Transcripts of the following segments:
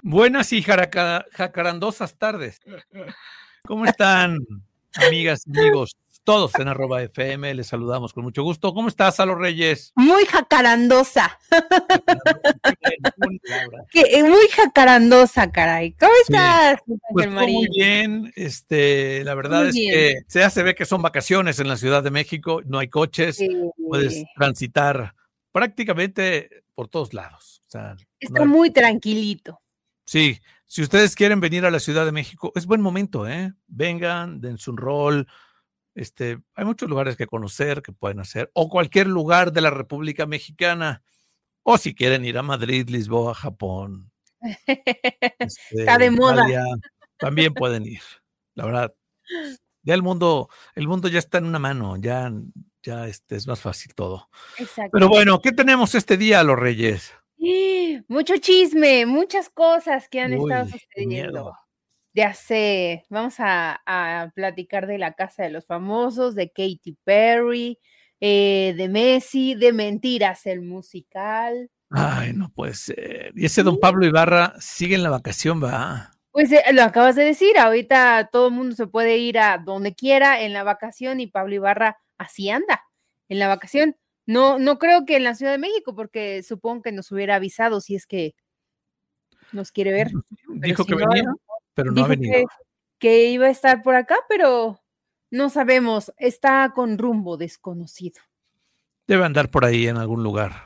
Buenas y jacarandosas tardes. ¿Cómo están, amigas y amigos? Todos en @FM, les saludamos con mucho gusto. ¿Cómo estás, Salo Reyes? Muy jacarandosa. Laura. Muy jacarandosa, caray. ¿Cómo estás, Pues Ángel todo muy Marín? bien. La verdad Muy es bien. que se ve que son vacaciones en la Ciudad de México, no hay coches, puedes transitar prácticamente por todos lados. O sea, Está muy tranquilito. Sí, si ustedes quieren venir a la Ciudad de México, es buen momento, ¿eh? Vengan, dense un rol. Hay muchos lugares que conocer, que pueden hacer, o cualquier lugar de la República Mexicana, o si quieren ir a Madrid, Lisboa, Japón, Está de moda. Italia, también pueden ir. La verdad, ya el mundo ya está en una mano, ya es más fácil todo. Exacto. Pero bueno, ¿qué tenemos este día, los Reyes? Mucho chisme, muchas cosas que han estado Qué sucediendo. miedo. Ya sé, vamos a platicar de La Casa de los Famosos, de Katy Perry, de Messi, de Mentiras, el musical. Ay, no puede ser. Y ese don Pablo Ibarra sigue en la vacación, ¿va? Pues lo acabas de decir, ahorita todo el mundo se puede ir a donde quiera en la vacación y Pablo Ibarra así anda, en la vacación. No creo que en la Ciudad de México, porque supongo que nos hubiera avisado si es que nos quiere ver. Dijo si que no, venía, pero no ha dijo venido. que iba a estar por acá, pero no sabemos, está con rumbo desconocido. Debe andar por ahí en algún lugar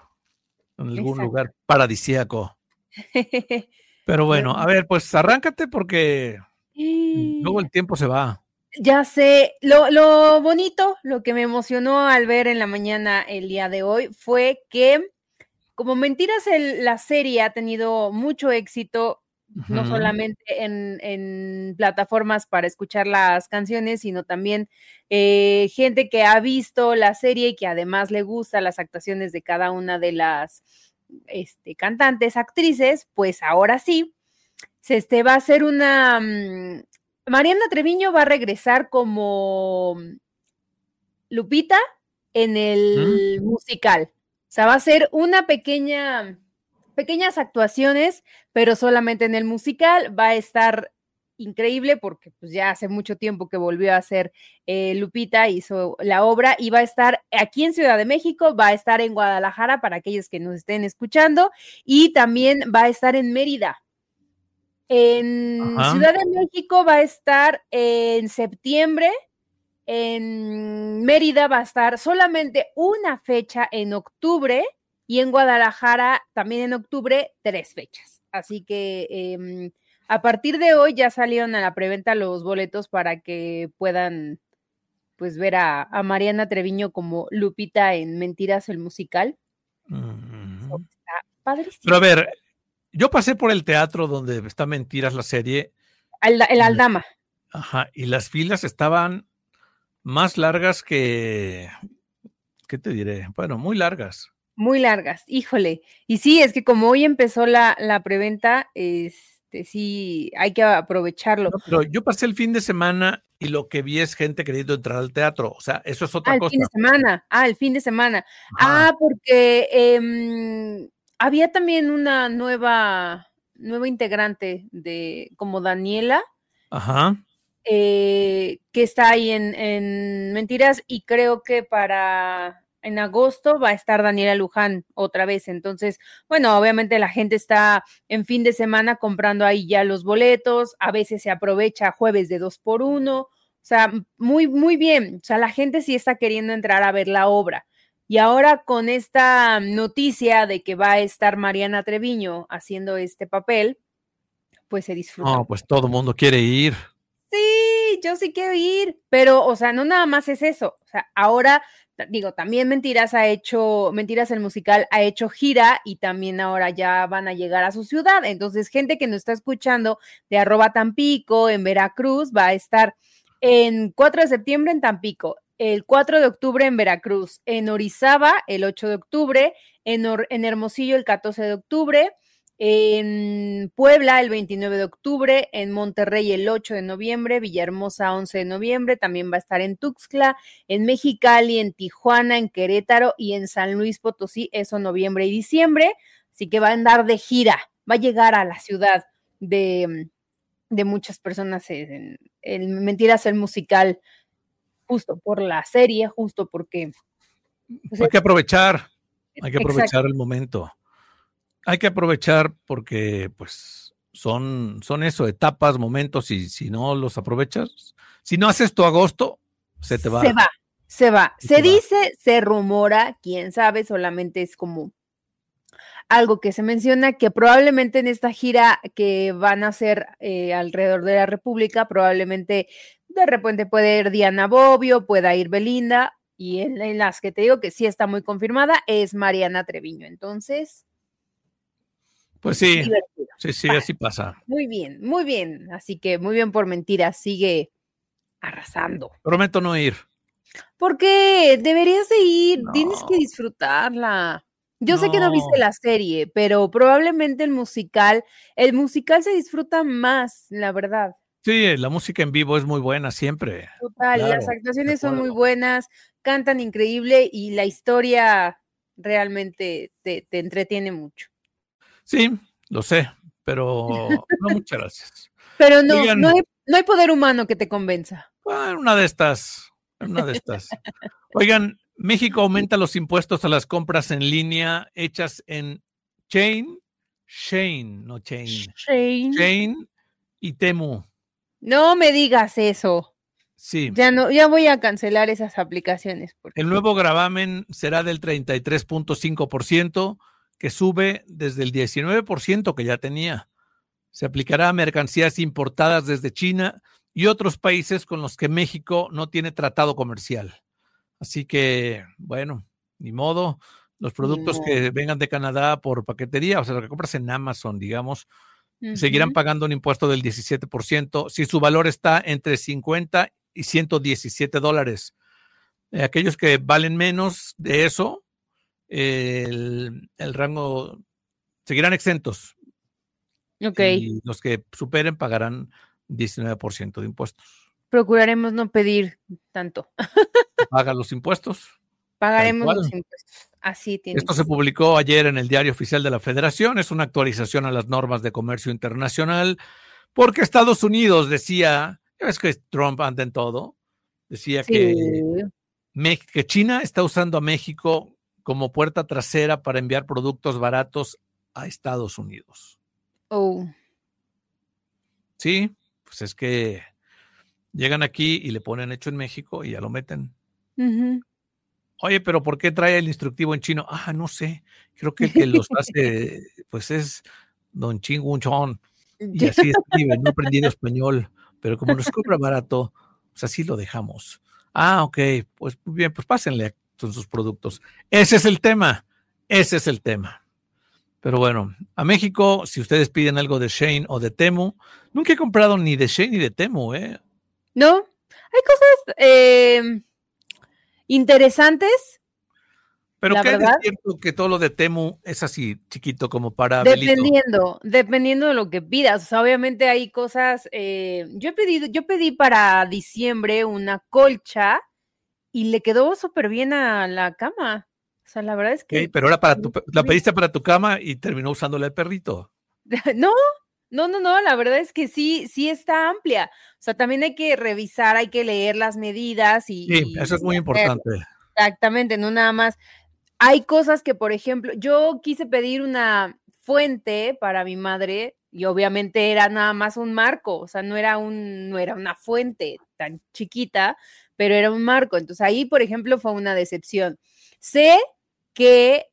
paradisíaco. Pero bueno, a ver, pues arráncate porque luego el tiempo se va. Ya sé, lo bonito, lo que me emocionó al ver en la mañana el día de hoy fue que como Mentiras, la serie ha tenido mucho éxito, no solamente en plataformas para escuchar las canciones, sino también gente que ha visto la serie y que además le gusta las actuaciones de cada una de las cantantes, actrices, pues ahora sí, va a hacer una... Mariana Treviño va a regresar como Lupita en el musical. O sea, va a ser una pequeñas actuaciones, pero solamente en el musical. Va a estar increíble porque pues ya hace mucho tiempo que volvió a hacer Lupita, hizo la obra y va a estar aquí en Ciudad de México, va a estar en Guadalajara para aquellos que nos estén escuchando y también va a estar en Mérida. En Ciudad de México va a estar en septiembre. En Mérida va a estar solamente una fecha en octubre y en Guadalajara también en octubre 3 fechas. Así que a partir de hoy ya salieron a la preventa los boletos para que puedan pues ver a Mariana Treviño como Lupita en Mentiras, el musical. Está padrísimo. Pero a ver, yo pasé por el teatro donde está Mentiras la serie. El Aldama. Ajá, y las filas estaban más largas que, ¿qué te diré? Bueno, muy largas. Muy largas, híjole. Y sí, es que como hoy empezó la preventa, sí, hay que aprovecharlo. No, pero yo pasé el fin de semana y lo que vi es gente queriendo entrar al teatro. O sea, eso es otra cosa. El fin de semana. Porque había también una nueva integrante como Daniela. Ajá. Que está ahí en Mentiras y creo que en agosto va a estar Daniela Luján otra vez. Entonces, bueno, obviamente la gente está en fin de semana comprando ahí ya los boletos, a veces se aprovecha jueves de 2x1, o sea, muy, muy bien. O sea, la gente sí está queriendo entrar a ver la obra. Y ahora con esta noticia de que va a estar Mariana Treviño haciendo este papel, pues se disfruta. No, pues todo el mundo quiere ir. Sí, yo sí quiero ir, pero, o sea, no nada más es eso. O sea, ahora, digo, también Mentiras el musical ha hecho gira y también ahora ya van a llegar a su ciudad. Entonces, gente que nos está escuchando de @Tampico, en Veracruz, va a estar en 4 de septiembre en Tampico, el 4 de octubre en Veracruz, en Orizaba el 8 de octubre, en Hermosillo el 14 de octubre, en Puebla el 29 de octubre, en Monterrey el 8 de noviembre, Villahermosa 11 de noviembre, también va a estar en Tuxtla, en Mexicali, en Tijuana, en Querétaro y en San Luis Potosí, eso noviembre y diciembre, así que va a andar de gira, va a llegar a la ciudad. de muchas personas en Mentiras el musical, justo por la serie, justo porque... Pues hay que aprovechar Exacto. el momento. Hay que aprovechar porque pues son eso, etapas, momentos, y si no los aprovechas, si no haces tu agosto, se te va. Se va. Se dice, se rumora, quién sabe, solamente es como algo que se menciona, que probablemente en esta gira que van a hacer alrededor de la República, probablemente de repente puede ir Diana Bobbio, pueda ir Belinda, y en las que te digo que sí está muy confirmada es Mariana Treviño. Entonces, pues sí, divertido. sí, así pasa. Muy bien. Así que muy bien por Mentiras, sigue arrasando. Prometo no ir. Porque deberías de ir, No, tienes que disfrutarla. Yo sé que no viste la serie, pero probablemente el musical se disfruta más, la verdad. Sí, la música en vivo es muy buena siempre. Total, Claro, las de actuaciones son muy acuerdo. buenas, cantan increíble y la historia realmente te entretiene mucho. Sí, lo sé, pero no, muchas gracias. Pero Oigan, no hay poder humano que te convenza. una de estas. Oigan, México aumenta los impuestos a las compras en línea hechas en Shein y Temu. No me digas eso. Sí. Ya voy a cancelar esas aplicaciones. El nuevo gravamen será del 33.5%, que sube desde el 19% que ya tenía. Se aplicará a mercancías importadas desde China y otros países con los que México no tiene tratado comercial. Así que, bueno, ni modo. Los productos que vengan de Canadá por paquetería, o sea, lo que compras en Amazon, digamos, seguirán pagando un impuesto del 17% si su valor está entre 50 y $117. Aquellos que valen menos de eso, el rango seguirán exentos. Ok. Y los que superen pagarán 19% de impuestos. Procuraremos no pedir tanto. Paga los impuestos. Pagaremos los impuestos. Así tienes. Esto se publicó ayer en el Diario Oficial de la Federación. Es una actualización a las normas de comercio internacional, porque Estados Unidos decía, ya ves que Trump anda en todo, decía que China está usando a México como puerta trasera para enviar productos baratos a Estados Unidos. Oh. Sí, pues es que llegan aquí y le ponen hecho en México y ya lo meten. Oye, pero ¿por qué trae el instructivo en chino? No sé. Creo que el que los hace, pues es Don Ching Wun Chon. Y así escribe, no he aprendido español, pero como nos cobra barato, pues así lo dejamos. Ok, pues muy bien, pues pásenle con sus productos. Ese es el tema. Pero bueno, a México, si ustedes piden algo de Shein o de Temu, nunca he comprado ni de Shein ni de Temu, ¿eh? No, hay cosas interesantes. Pero ¿qué es cierto que todo lo de Temu es así, chiquito, como para dependiendo de lo que pidas? O sea, obviamente hay cosas, yo pedí para diciembre una colcha y le quedó súper bien a la cama. O sea, la verdad es que... pero era la pediste para tu cama y terminó usándola el perrito. No, la verdad es que sí está amplia. O sea, también hay que revisar, hay que leer las medidas Sí, eso es muy importante. Exactamente, no nada más. Hay cosas que, por ejemplo, yo quise pedir una fuente para mi madre y obviamente era nada más un marco, o sea, no era una fuente tan chiquita, pero era un marco. Entonces ahí, por ejemplo, fue una decepción. Sé que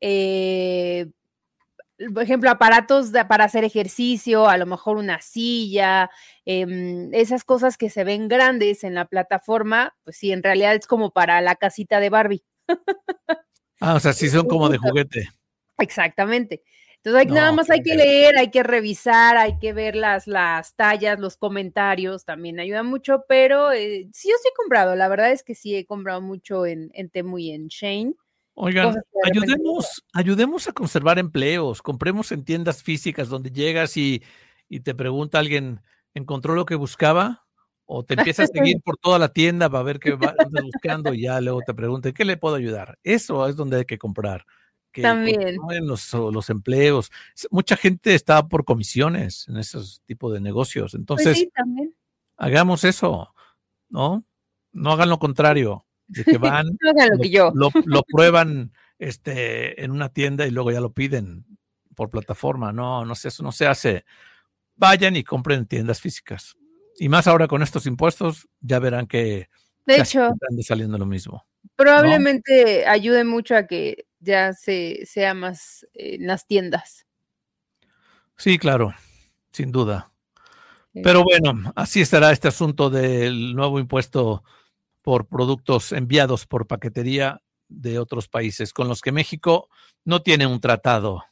por ejemplo, aparatos para hacer ejercicio, a lo mejor una silla, esas cosas que se ven grandes en la plataforma, pues sí, en realidad es como para la casita de Barbie. O sea, sí son como de juguete. Exactamente. Entonces nada más hay que leer, hay que revisar, hay que ver las tallas, los comentarios, también ayuda mucho, pero sí, yo sí he comprado, la verdad es que sí he comprado mucho en Temu y en Shein. Oigan, ayudemos a conservar empleos, compremos en tiendas físicas donde llegas y te pregunta alguien, ¿encontró lo que buscaba? O te empieza a seguir por toda la tienda para ver qué andas buscando y ya luego te pregunta, ¿qué le puedo ayudar? Eso es donde hay que comprar. que También. continúen los empleos. Mucha gente está por comisiones en esos tipos de negocios. Pues Entonces, sí, también. hagamos eso, ¿no? No hagan lo contrario, de que van, No hagan lo que yo. lo prueban en una tienda y luego ya lo piden por plataforma. No, no sé, eso no se hace. Vayan y compren en tiendas físicas. Y más ahora con estos impuestos, ya verán que De casi hecho, están saliendo lo mismo, ¿no? probablemente ayude mucho a que ya sea más en las tiendas. Sí, claro, sin duda. Pero bueno, así estará este asunto del nuevo impuesto por productos enviados por paquetería de otros países con los que México no tiene un tratado.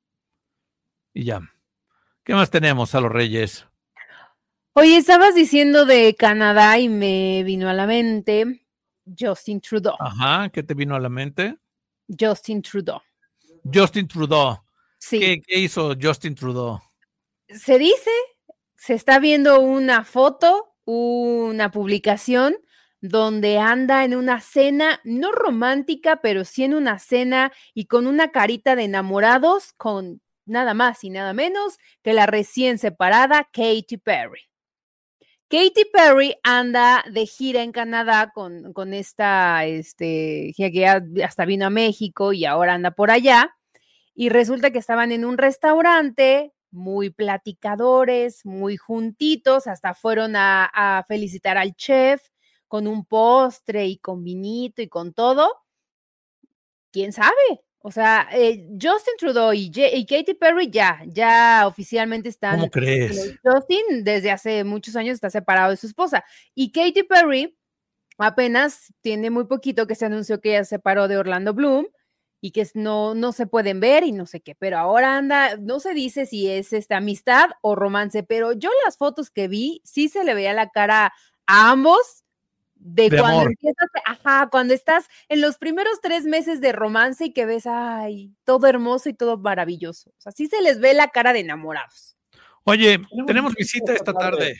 Y ya. ¿Qué más tenemos a los Reyes? Oye, estabas diciendo de Canadá y me vino a la mente Justin Trudeau. Ajá, ¿qué te vino a la mente? Justin Trudeau. Justin Trudeau. Sí. ¿Qué hizo Justin Trudeau? Se dice, se está viendo una foto, una publicación donde anda en una cena, no romántica, pero sí en una cena y con una carita de enamorados con nada más y nada menos que la recién separada Katy Perry. Katy Perry anda de gira en Canadá con esta, que ya hasta vino a México y ahora anda por allá. Y resulta que estaban en un restaurante, muy platicadores, muy juntitos, hasta fueron a felicitar al chef con un postre y con vinito y con todo. ¿Quién sabe? O sea, Justin Trudeau y Katy Perry ya oficialmente están. ¿Cómo crees? Justin desde hace muchos años está separado de su esposa y Katy Perry apenas tiene muy poquito que se anunció que ella se separó de Orlando Bloom y que no se pueden ver y no sé qué, pero ahora anda, no se dice si es esta amistad o romance, pero yo las fotos que vi, sí se le veía la cara a ambos de cuando amor. empiezas, cuando estás en los primeros 3 meses de romance y que ves, ay, todo hermoso y todo maravilloso. O sea, sí se les ve la cara de enamorados. Oye, tenemos visita esta tarde.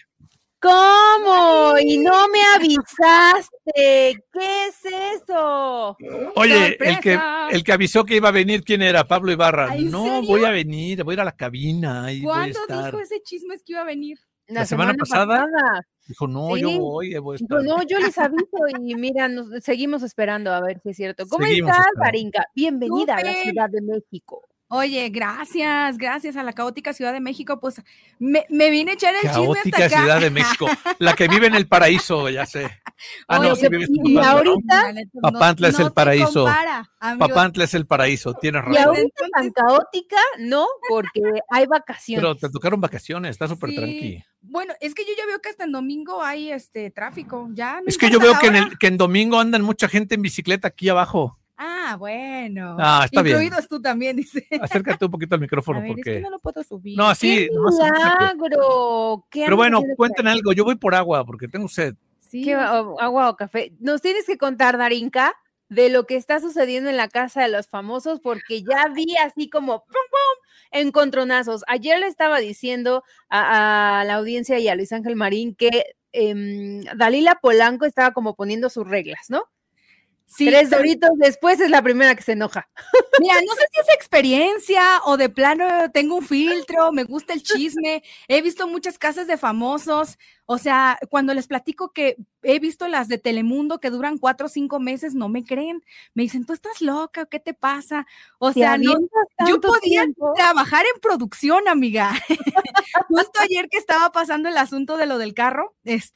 ¿Cómo? Y no me avisaste. ¿Qué es eso? Oye, el que avisó que iba a venir, ¿quién era? Pablo Ibarra. ¿En No, serio? voy a venir, voy a ir a la cabina. Ahí voy a ¿Cuándo estar. dijo ese chisme que iba a venir? La semana pasada. Dijo, no, yo voy a estar. Dijo, no, yo les aviso y mira, nos seguimos esperando a ver si es cierto. ¿Cómo Seguimos estás, esperando. Darinka? Bienvenida a la ¡Súper! Ciudad de México. Oye, gracias a la caótica Ciudad de México, pues me vine a echar el chisme hasta Caótica acá. Ciudad de México, la que vive en el paraíso, ya sé. Oye, no, sí vives en y Papantla, ¿no? ahorita, Papantla es no el se paraíso. compara, amigo. Papantla es el paraíso, tienes y razón. ahorita tan caótica, no, porque hay vacaciones. Pero te tocaron vacaciones, está súper Sí. tranqui. Bueno, es que yo ya veo que hasta en domingo hay tráfico, ya no Es que yo importa veo la hora. que en domingo andan mucha gente en bicicleta aquí abajo. Ah, bueno. Ah, está bien. Incluidos tú también, dice. Acércate un poquito al micrófono A ver, porque. es que no lo puedo subir. No, así. ¡Qué nomás acércate. milagro! ¿Qué Pero andas bueno, haciendo por cuenten ahí? algo. Yo voy por agua porque tengo sed. Sí, ¿Qué agua o café? Nos tienes que contar, Darinka, de lo que está sucediendo en la casa de los famosos, porque ya vi así como ¡pum, pum! Encontronazos. Ayer le estaba diciendo a la audiencia y a Luis Ángel Marín que Dalila Polanco estaba como poniendo sus reglas, ¿no? sí, 3 doritos después es la primera que se enoja. Mira, no sé si es experiencia o de plano tengo un filtro, me gusta el chisme, he visto muchas casas de famosos, o sea, cuando les platico que he visto las de Telemundo que duran 4 o 5 meses, no me creen, me dicen, ¿tú estás loca? ¿Qué te pasa? O sea, no, yo podía trabajar en producción, amiga. Justo ayer que estaba pasando el asunto de lo del carro,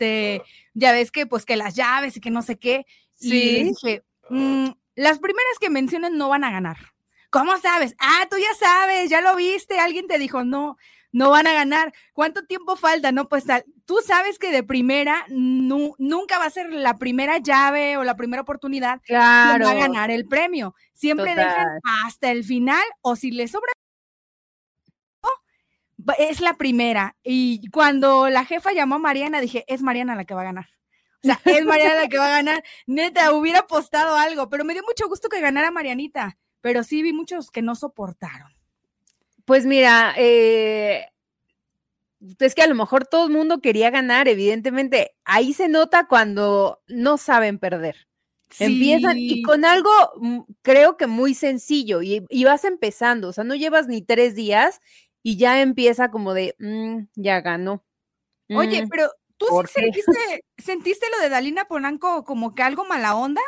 ya ves que pues que las llaves y que no sé qué, y les dije, las primeras que mencionen no van a ganar. ¿Cómo sabes? Ah, tú ya sabes, ya lo viste, alguien te dijo, no van a ganar. ¿Cuánto tiempo falta? No, pues tú sabes que de primera nunca va a ser la primera llave o la primera oportunidad que va a ganar el premio. Siempre dejan hasta el final o si les sobra es la primera. Y cuando la jefa llamó a Mariana, dije, es Mariana la que va a ganar. O sea, es Mariana la que va a ganar. Neta, hubiera apostado algo, pero me dio mucho gusto que ganara Marianita. Pero sí vi muchos que no soportaron. Pues mira, es que a lo mejor todo el mundo quería ganar, evidentemente. Ahí se nota cuando no saben perder. Empiezan y con algo creo que muy sencillo y vas empezando, o sea, no llevas ni 3 días y ya empieza como de, ya ganó. Oye, pero ¿tú sí sentiste lo de Dalila Polanco como que algo mala onda?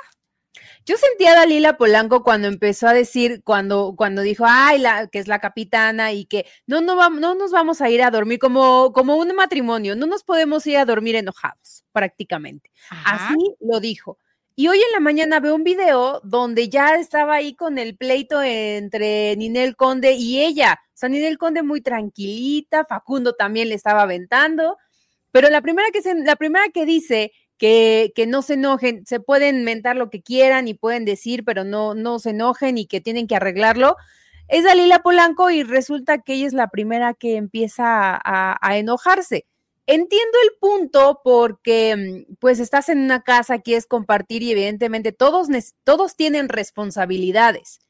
Yo sentí a Dalila Polanco cuando empezó a decir, cuando dijo, ay, que es la capitana y que no nos vamos a ir a dormir como un matrimonio, no nos podemos ir a dormir enojados, prácticamente. Ajá. Así lo dijo. Y hoy en la mañana veo un video donde ya estaba ahí con el pleito entre Ninel Conde y ella. O sea, Ninel Conde muy tranquilita, Facundo también le estaba aventando, pero la primera que dice que no se enojen, se pueden mentar lo que quieran y pueden decir, pero no se enojen y que tienen que arreglarlo, es Dalila Polanco y resulta que ella es la primera que empieza a enojarse. Entiendo el punto porque pues estás en una casa, quieres compartir y evidentemente todos tienen responsabilidades.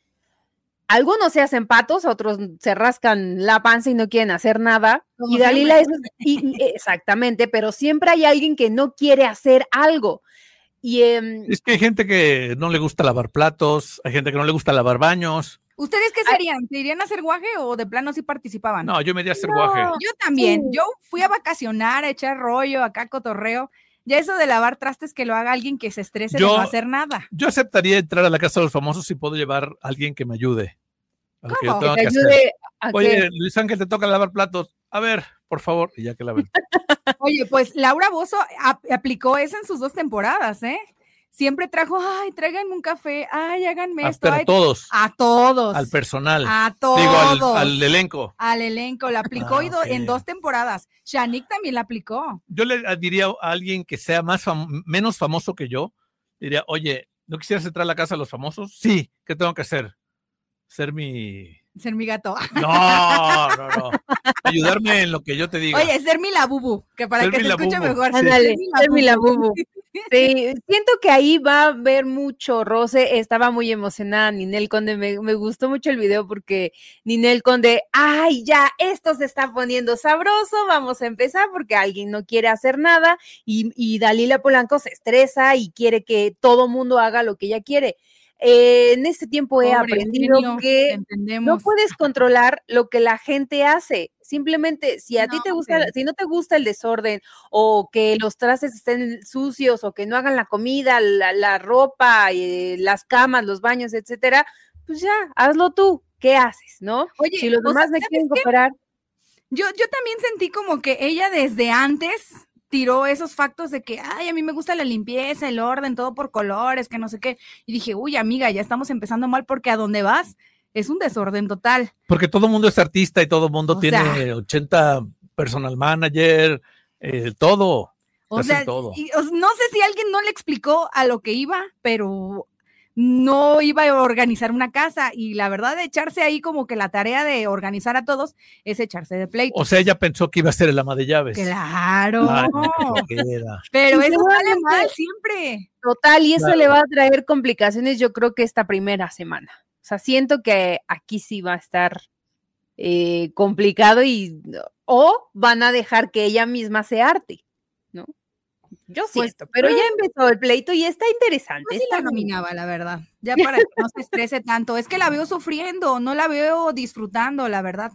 Algunos se hacen patos, otros se rascan la panza y no quieren hacer nada. Como y Dalila exactamente, pero siempre hay alguien que no quiere hacer algo. Y, es que hay gente que no le gusta lavar platos, hay gente que no le gusta lavar baños. ¿Ustedes qué serían? ¿Se irían a hacer guaje o de plano sí participaban? No, yo me iría a hacer guaje. Yo también. Yo fui a vacacionar, a echar rollo, acá cotorreo. Ya eso de lavar trastes que lo haga alguien que se estrese de no hacer nada. Yo aceptaría entrar a la casa de los famosos si puedo llevar a alguien que me ayude. ¿Cómo? ¿Que te ayude a Oye, qué? Luis Ángel, te toca lavar platos. A ver, por favor, y ya que laven. Oye, pues Laura Bozzo aplicó eso en sus 2 temporadas, ¿eh? Siempre trajo, ay, tráiganme un café, ay, háganme esto. Pero ay, a todos. A todos. Al personal. A todos. Digo, al elenco. Al elenco, la aplicó okay. En 2 temporadas. Shanique también la aplicó. Yo le diría a alguien que sea menos famoso que yo, diría, oye, ¿no quisieras entrar a la casa de los famosos? Sí, ¿qué tengo que hacer? Ser mi gato. No. Ayudarme en lo que yo te diga. Oye, ser mi labubu, que para ser que se escuche mejor. Ándale, ser mi labubu. Sí, siento que ahí va a haber mucho roce. Estaba muy emocionada Ninel Conde, me gustó mucho el video porque Ninel Conde, ay, ya, esto se está poniendo sabroso, vamos a empezar porque alguien no quiere hacer nada y Dalila Polanco se estresa y quiere que todo mundo haga lo que ella quiere. En este tiempo he aprendido que no puedes controlar lo que la gente hace. Simplemente, si a ti te gusta, si no te gusta el desorden o que los trastes estén sucios o que no hagan la comida, la ropa, las camas, los baños, etcétera, pues ya, hazlo tú. ¿Qué haces, no? Oye, si los demás me quieren cooperar. Yo también sentí como que ella desde antes tiró esos factos de que, ay, a mí me gusta la limpieza, el orden, todo por colores, que no sé qué. Y dije, uy, amiga, ya estamos empezando mal porque a dónde vas es un desorden total. Porque todo el mundo es artista y todo el mundo tiene 80 personal manager, todo. O sea, todo. No sé si alguien no le explicó a lo que iba, pero no iba a organizar una casa y la verdad de echarse ahí como que la tarea de organizar a todos es echarse de pleito. O sea, ella pensó que iba a ser el ama de llaves. Claro. Ay, pero eso sale mal siempre. Total, y eso le va a traer complicaciones yo creo que esta primera semana. O sea, siento que aquí sí va a estar complicado o van a dejar que ella misma se arte, ¿no? Yo siento, pero ya empezó el pleito y está interesante. Yo sí la nominaba, la verdad, ya para que no se estrese tanto. Es que la veo sufriendo, no la veo disfrutando, la verdad,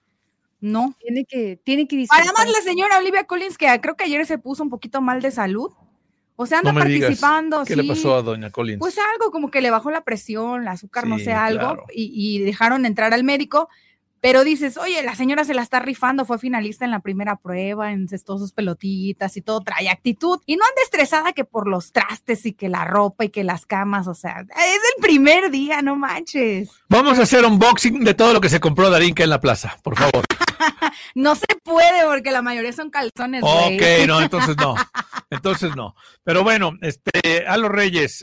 No. Tiene que disfrutar. Además, la señora Olivia Collins, que creo que ayer se puso un poquito mal de salud, o sea, anda participando. ¿Qué le pasó a doña Collins? Pues algo como que le bajó la presión, el azúcar, no sé, algo, claro. y dejaron entrar al médico. Pero dices, oye, la señora se la está rifando, fue finalista en la primera prueba, encestó sus pelotitas y todo, trae actitud. Y no anda estresada que por los trastes y que la ropa y que las camas, o sea, es el primer día, no manches. Vamos a hacer unboxing de todo lo que se compró Darinka en la plaza, por favor. No se puede porque la mayoría son calzones, güey. Ok, no, entonces no. Pero bueno, Alo Reyes,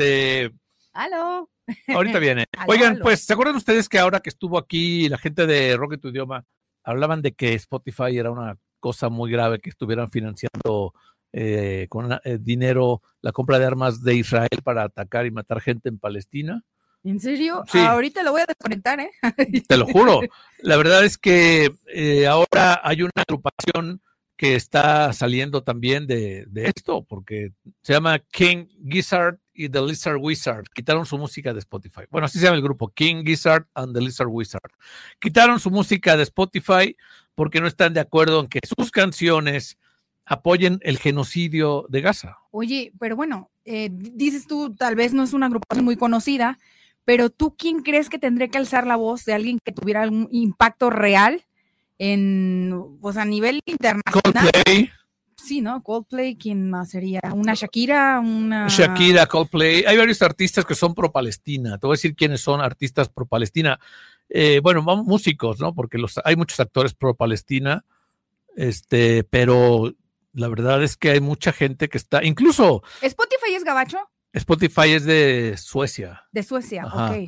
Aló. Ahorita viene. Oigan, pues, ¿se acuerdan ustedes que ahora que estuvo aquí la gente de Roque Tu Idioma hablaban de que Spotify era una cosa muy grave, que estuvieran financiando con dinero la compra de armas de Israel para atacar y matar gente en Palestina? ¿En serio? Sí. Ahorita lo voy a desconectar, Te lo juro. La verdad es que ahora hay una agrupación que está saliendo también de esto, porque se llama King Gizzard y The Lizard Wizard. Quitaron su música de Spotify. Bueno, así se llama el grupo, King Gizzard and The Lizard Wizard. Quitaron su música de Spotify porque no están de acuerdo en que sus canciones apoyen el genocidio de Gaza. Oye, pero bueno, dices tú, tal vez no es una agrupación muy conocida, pero ¿tú quién crees que tendría que alzar la voz de alguien que tuviera algún impacto real pues a nivel internacional? Coldplay. Sí, ¿no? Coldplay, ¿quién más sería? ¿Una Shakira? Shakira, Coldplay. Hay varios artistas que son pro-Palestina. Te voy a decir quiénes son artistas pro-Palestina. Bueno, músicos, ¿no? Porque hay muchos actores pro-Palestina, pero la verdad es que hay mucha gente que está, incluso... ¿Spotify es gabacho? Spotify es de Suecia. De Suecia, ajá. Ok.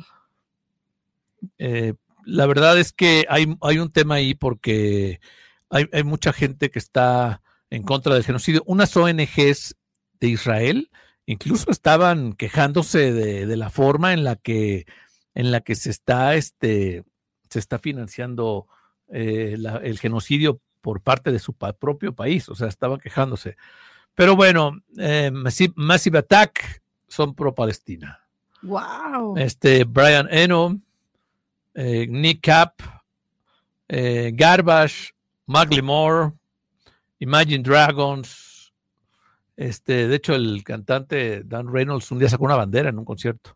La verdad es que hay un tema ahí porque hay mucha gente que está en contra del genocidio. Unas ONGs de Israel incluso estaban quejándose de la forma en la que se está financiando el genocidio por parte de su propio país. O sea, estaban quejándose. Pero bueno, Massive Attack son pro-Palestina. Wow. Brian Eno, Nick Cap, Garbage, Macklemore, Imagine Dragons. De hecho, el cantante Dan Reynolds un día sacó una bandera en un concierto.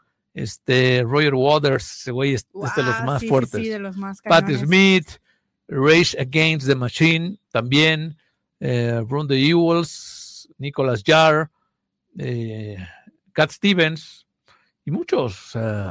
Roger Waters, ese güey es de los más fuertes. Sí, de los más Patti cañones. Smith, Rage Against the Machine, también. Run the Ewells, Nicholas Jarre, Cat Stevens, y muchos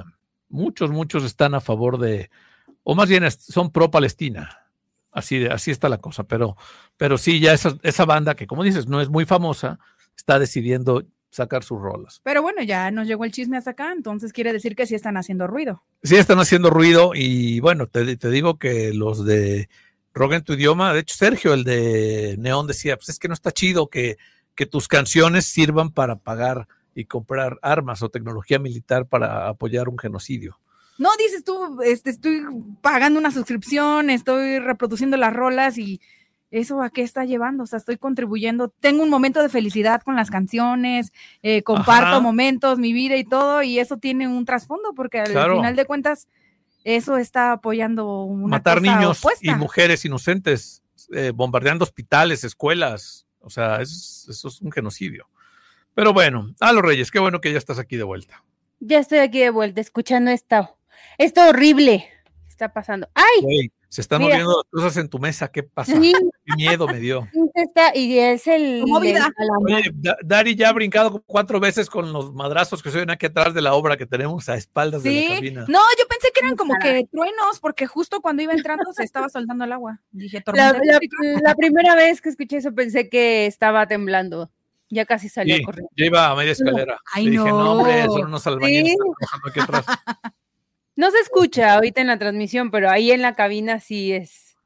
están a favor o más bien son pro-Palestina. Así está la cosa, pero sí, ya esa banda que, como dices, no es muy famosa, está decidiendo sacar sus rolas. Pero bueno, ya nos llegó el chisme hasta acá, entonces quiere decir que sí están haciendo ruido. Sí están haciendo ruido, y bueno, te digo que los de Rock en tu idioma, de hecho Sergio, el de Neón, decía, pues es que no está chido que tus canciones sirvan para pagar y comprar armas o tecnología militar para apoyar un genocidio. No, dices tú, estoy pagando una suscripción, estoy reproduciendo las rolas y ¿eso a qué está llevando? O sea, estoy contribuyendo, tengo un momento de felicidad con las canciones, comparto momentos, mi vida y todo, y eso tiene un trasfondo porque al final de cuentas eso está apoyando una matar cosa niños opuesta. Y mujeres inocentes, bombardeando hospitales, escuelas, o sea, eso es un genocidio. Pero bueno, los Reyes, qué bueno que ya estás aquí de vuelta. Ya estoy aquí de vuelta, escuchando esto horrible está pasando. ¡Ay! Wey, se están moviendo las cosas en tu mesa, ¿qué pasa? Sí. Qué miedo me dio. Y es el... Oye, Dari ya ha brincado 4 veces con los madrazos que se ven aquí atrás de la obra que tenemos a espaldas de la cabina. No, yo pensé que eran como que truenos, porque justo cuando iba entrando se estaba soltando el agua. Dije, la primera vez que escuché eso pensé que estaba temblando. Ya casi salía corriendo. Ya iba a media escalera. Ay, dije, no, hombre, son unos albañiles trabajando aquí atrás. No se escucha ahorita en la transmisión, pero ahí en la cabina sí es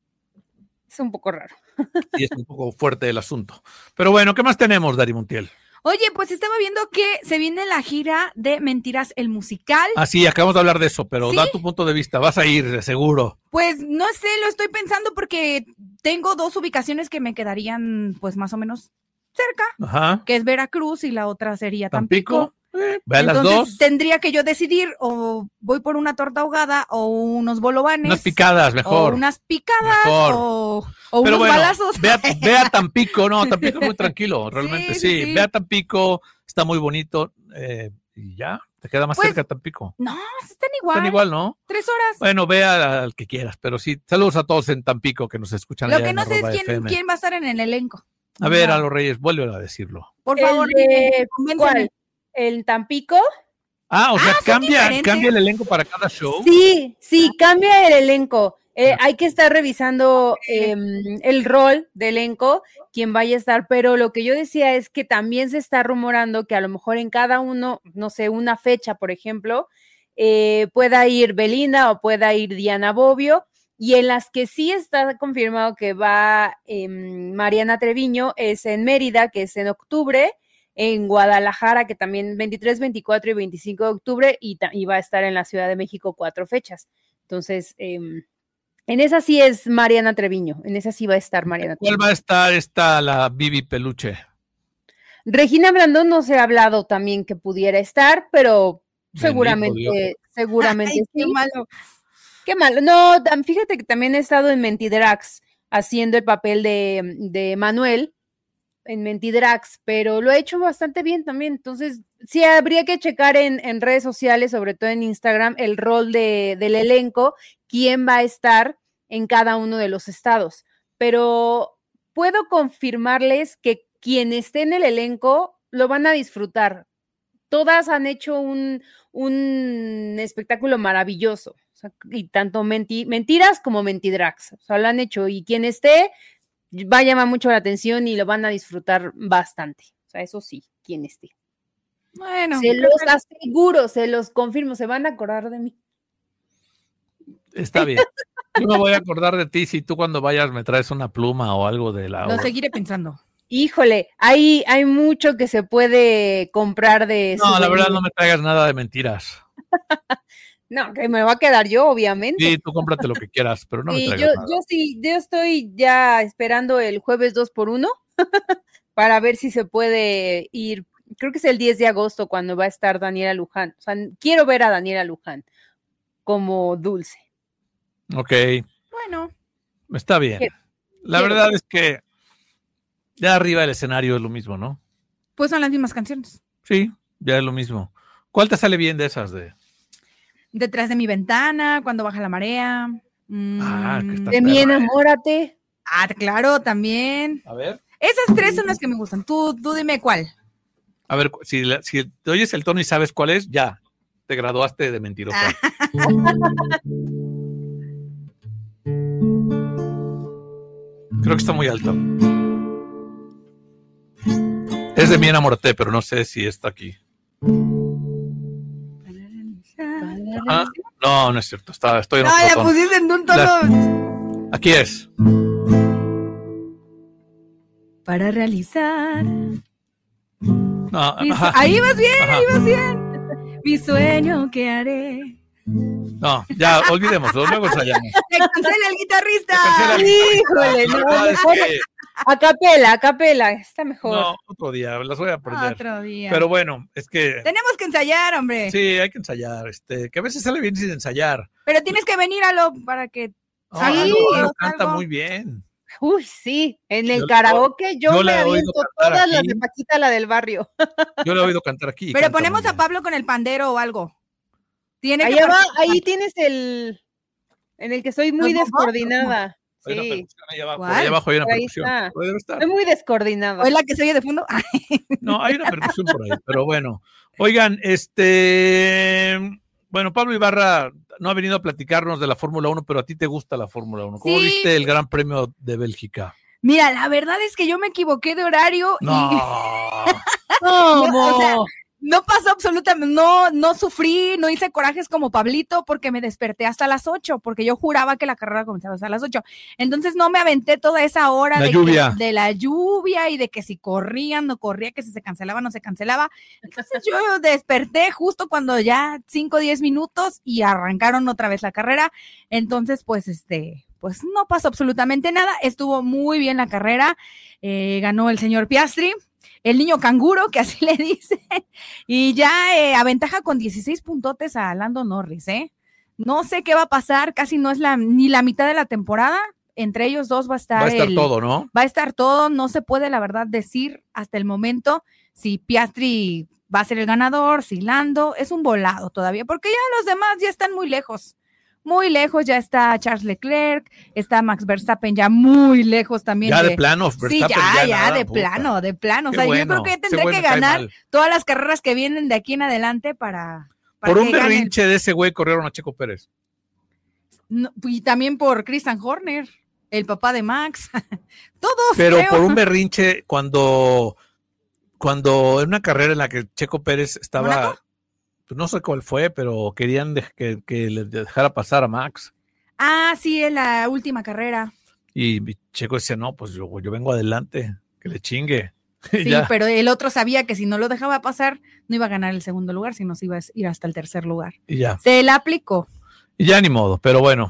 un poco raro. Y es un poco fuerte el asunto. Pero bueno, ¿qué más tenemos, Dari Montiel? Oye, pues estaba viendo que se viene la gira de Mentiras, el musical. Sí, acabamos de hablar de eso, pero da tu punto de vista. Vas a ir, seguro. Pues no sé, lo estoy pensando porque tengo 2 ubicaciones que me quedarían pues más o menos cerca, que es Veracruz y la otra sería Tampico. Vean las dos. Tendría que yo decidir o voy por una torta ahogada o unos bolovanes. Unas picadas, mejor. O unas picadas o pero unos balazos. Ve a Tampico, Tampico es muy tranquilo, realmente sí. Ve a Tampico, está muy bonito y ya, te queda más cerca Tampico. No, están igual. Están igual, ¿no? 3 horas. Bueno, ve al que quieras, pero sí, saludos a todos en Tampico que nos escuchan. Lo que no sé es quién va a estar en el elenco. A ver, a los Reyes, vuelve a decirlo. Por favor, ¿cuál? ¿El Tampico? O sea, cambia el elenco para cada show. Sí, cambia el elenco. Hay que estar revisando el rol de elenco, quién vaya a estar, pero lo que yo decía es que también se está rumorando que a lo mejor en cada uno, no sé, una fecha, por ejemplo, pueda ir Belinda o pueda ir Diana Bobbio, y en las que sí está confirmado que va Mariana Treviño es en Mérida, que es en octubre, en Guadalajara, que también 23, 24 y 25 de octubre, y va a estar en la Ciudad de México 4 fechas. Entonces, En esa sí es Mariana Treviño, en esa sí va a estar Mariana ¿Cuál Treviño. va a estar la Bibi Peluche? Regina Blandón no se ha hablado también que pudiera estar, pero Bendito Dios. seguramente Ay, qué sí. malo. Qué malo. No, fíjate que también he estado en Mentidrags haciendo el papel de Manuel en Mentidrags, pero lo he hecho bastante bien también. Entonces, sí habría que checar en redes sociales, sobre todo en Instagram, el rol del elenco, quién va a estar en cada uno de los estados. Pero puedo confirmarles que quien esté en el elenco lo van a disfrutar. Todas han hecho un espectáculo maravilloso. O sea, y tanto mentiras como Mentidrags. O sea, lo han hecho. Y quien esté va a llamar mucho la atención y lo van a disfrutar bastante. O sea, eso sí, quien esté. Bueno, Se los aseguro, se los confirmo, se van a acordar de mí. Está bien. Yo me voy a acordar de ti si tú cuando vayas me traes una pluma o algo de la lo obra. seguiré pensando. Híjole, hay mucho que se puede comprar de No, la souvenir. verdad no me traigas nada de mentiras. No, que me va a quedar yo, obviamente. Sí, tú cómprate lo que quieras, pero no me Sí, traigas nada. yo estoy ya esperando el jueves 2x1 para ver si se puede ir. Creo que es el 10 de agosto cuando va a estar Daniela Luján. O sea, quiero ver a Daniela Luján como Dulce. Ok, Bueno, está bien. La quiero. verdad es que ya arriba del escenario es lo mismo, ¿no? pues son las mismas canciones. Sí, ya es lo mismo. ¿Cuál te sale bien de esas de? Detrás de mi ventana, cuando baja la marea. Que está De mí perra, enamórate. Ah, claro, también. A ver. Esas tres son las que me gustan. Tú dime cuál. A ver, si te oyes el tono y sabes cuál es, ya te graduaste de mentirosa. Creo que está muy alto. Es de mi enamorate, pero no sé si está aquí. Ajá. No, no es cierto. Estoy en No, otro la tono. pusiste en un tono. Aquí es. Para realizar. No, ajá. Ahí vas bien, Ajá. ahí vas bien. Mi sueño que haré. No, ya olvidémoslo. Luego ensayamos. ¡Te cancela el guitarrista! Híjole, La no, verdad es mejor que- a capela, está mejor. no, otro día, las voy a aprender. Otro día. Pero bueno, es que Tenemos que ensayar, hombre. sí, hay que ensayar. Que a veces sale bien sin ensayar. Pero tienes que venir a lo para que. Ah, Sí, lo canta algo. muy bien. Uy, sí, en el Yo- karaoke yo yo me la he oído aviento cantar todas las aquí. de Paquita, la del barrio. Yo lo he oído cantar aquí. Pero canta ponemos muy a bien. Pablo con el pandero o algo. Tiene que Allá va, participar. ahí tienes en el que soy muy ¿Los bombos? descoordinada. Hay una Sí, percusión ahí abajo. ¿Cuál? Ahí abajo hay una Ahí percusión. está. Por ahí debe estar. soy muy descoordinada. ¿O es la que se oye de fondo? No, hay una percusión por ahí, pero bueno. Oigan, bueno, Pablo Ibarra no ha venido a platicarnos de la Fórmula 1, pero a ti te gusta la Fórmula 1. ¿Cómo Sí. viste el Gran Premio de Bélgica? Mira, la verdad es que yo me equivoqué de horario y No. ¿Cómo? o sea, no pasó absolutamente, no sufrí, no hice corajes como Pablito porque me desperté hasta las 8, porque yo juraba que la carrera comenzaba hasta las 8. Entonces no me aventé toda esa hora La de, lluvia. de la lluvia y de que si corrían, no corría, que si se cancelaba, no se cancelaba. Entonces yo desperté justo cuando ya 5 o 10 minutos y arrancaron otra vez la carrera. Entonces, pues pues no pasó absolutamente nada. Estuvo muy bien la carrera. Ganó el señor Piastri. El niño canguro, que así le dicen, y ya aventaja con 16 puntotes a Lando Norris, No sé qué va a pasar, casi no es ni la mitad de la temporada, entre ellos dos va a estar todo, ¿no? Va a estar todo, no se puede la verdad decir hasta el momento si Piastri va a ser el ganador, si Lando, es un volado todavía, porque ya los demás ya están muy lejos, ya está Charles Leclerc, está Max Verstappen ya muy lejos también. Ya de plano, Sí, Verstappen ya, nada, de puta. plano. O Qué sea, bueno, yo creo que ese tendré güey que me cae ganar mal. todas las carreras que vienen de aquí en adelante para Por un que gane. berrinche de ese güey corrieron a Checo Pérez. No, y también por Christian Horner, el papá de Max. Todos, Pero creo. por un berrinche cuando en una carrera en la que Checo Pérez estaba, ¿Mónaco? pues no sé cuál fue, pero querían que le dejara pasar a Max. Ah, sí, en la última carrera. Y Checo decía, no, pues yo vengo adelante, que le chingue. Y Sí, ya. pero el otro sabía que si no lo dejaba pasar, no iba a ganar el segundo lugar, sino se iba a ir hasta el tercer lugar. Y ya. Se la aplicó. Y ya ni modo, pero bueno,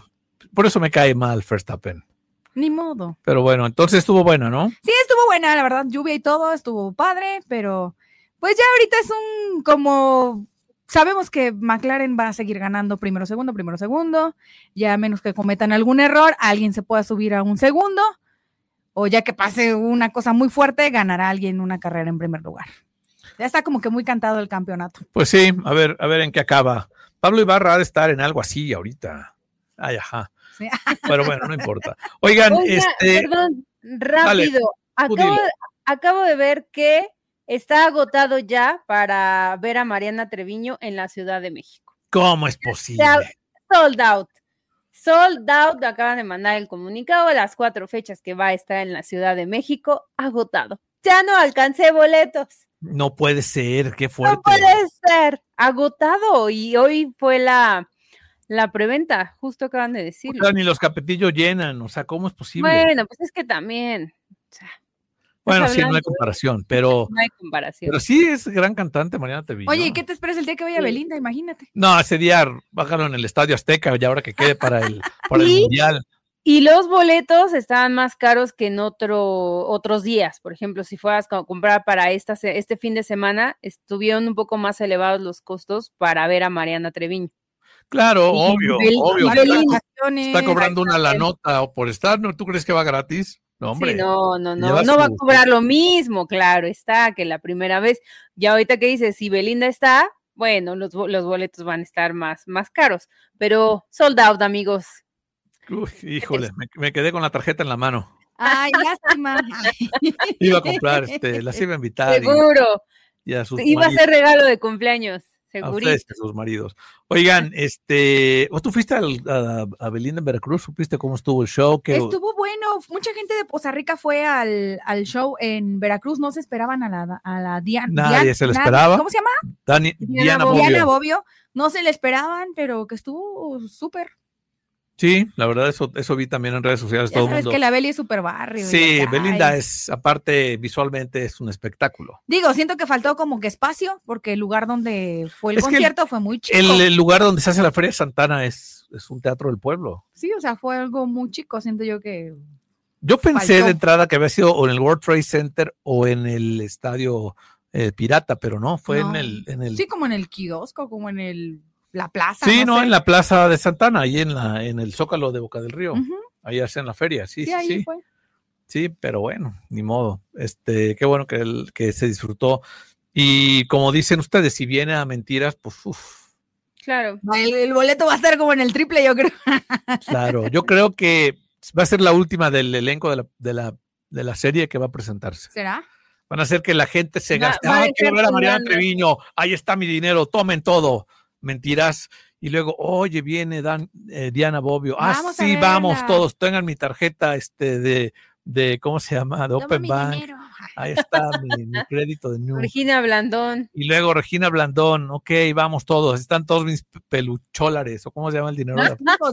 por eso me cae mal Verstappen. Ni modo. Pero bueno, entonces estuvo buena, ¿no? Sí, estuvo buena, la verdad, lluvia y todo, estuvo padre, pero pues ya ahorita es como sabemos que McLaren va a seguir ganando primero, segundo, ya a menos que cometan algún error, alguien se pueda subir a un segundo, o ya que pase una cosa muy fuerte, ganará alguien una carrera en primer lugar. Ya está como que muy cantado el campeonato. Pues sí, a ver en qué acaba. Pablo Ibarra ha de estar en algo así ahorita. Ay, ajá. Sí. Pero bueno, no importa. Oigan, perdón, rápido. Acabo de ver que está agotado ya para ver a Mariana Treviño en la Ciudad de México. ¿Cómo es posible? Sold out. Sold out, acaban de mandar el comunicado, las 4 fechas que va a estar en la Ciudad de México, agotado. Ya no alcancé boletos. No puede ser, qué fuerte. No puede ser, agotado. Y hoy fue la preventa, justo acaban de decirlo. O sea, ni los capetillos llenan, o sea, ¿cómo es posible? Bueno, pues es que también. O sea, bueno, sí, no hay comparación, pero. No hay comparación. Pero sí es gran cantante Mariana Treviño. Oye, ¿y qué te esperas el día que vaya Belinda? Imagínate. No, ese día bájalo en el Estadio Azteca, ya ahora que quede para el Mundial. Y los boletos estaban más caros que en otros días. Por ejemplo, si fueras a comprar para este fin de semana, estuvieron un poco más elevados los costos para ver a Mariana Treviño. Claro, obvio. Está cobrando una la nota por estar, ¿no? ¿Tú crees que va gratis? No, hombre. Sí, no va a cobrar lo mismo, claro, está, que la primera vez. Ya ahorita que dices, si Belinda está, bueno, los boletos van a estar más caros, pero sold out, amigos. Uy, híjole, me quedé con la tarjeta en la mano. Ay, lástima. Iba a comprar, las iba a invitar. Seguro. Y a sus iba maridos. A ser regalo de cumpleaños. A ustedes, a sus maridos. Oigan, ¿tú fuiste a Belinda en Veracruz? ¿Supiste cómo estuvo el show? Estuvo bueno. Mucha gente de Poza Rica fue al show en Veracruz. No se esperaban a la Diana. Nadie se le esperaba. ¿Cómo se llama? Diana Bobbio. Diana Bobbio. No se le esperaban, pero que estuvo súper. Sí, la verdad, eso vi también en redes sociales. Ya todo sabes el mundo. Que la Beli es súper barrio. Sí, Belinda es, aparte, visualmente es un espectáculo. Digo, siento que faltó como que espacio, porque el lugar donde fue el concierto fue muy chico. El lugar donde se hace la Feria Santana es un teatro del pueblo. Sí, o sea, fue algo muy chico, siento yo que. Yo pensé de entrada que había sido o en el World Trade Center o en el estadio Pirata, pero no, fue en el. Sí, como en el kiosco, como en la plaza. Sí, no, en la plaza de Santana, ahí en el Zócalo de Boca del Río. Ahí hacen la feria, sí. Fue. Sí, pero bueno, ni modo. Qué bueno que se disfrutó. Y como dicen ustedes, si viene a mentiras, pues Claro. El boleto va a estar como en el triple, yo creo. Claro, yo creo que va a ser la última del elenco de la serie que va a presentarse. ¿Será? Van a hacer que la gente se gaste. Quiero ver a Mariana Treviño, ahí está mi dinero, tomen todo. Mentiras. Y luego, oye, viene Diana Bobbio. Sí, vamos todos, tengan mi tarjeta de ¿cómo se llama? De Open Bank. Dinero. Ahí está mi crédito de New. Regina Blandón. Y luego Regina Blandón, ok, vamos todos, están todos mis pelucholares, o cómo se llama el dinero.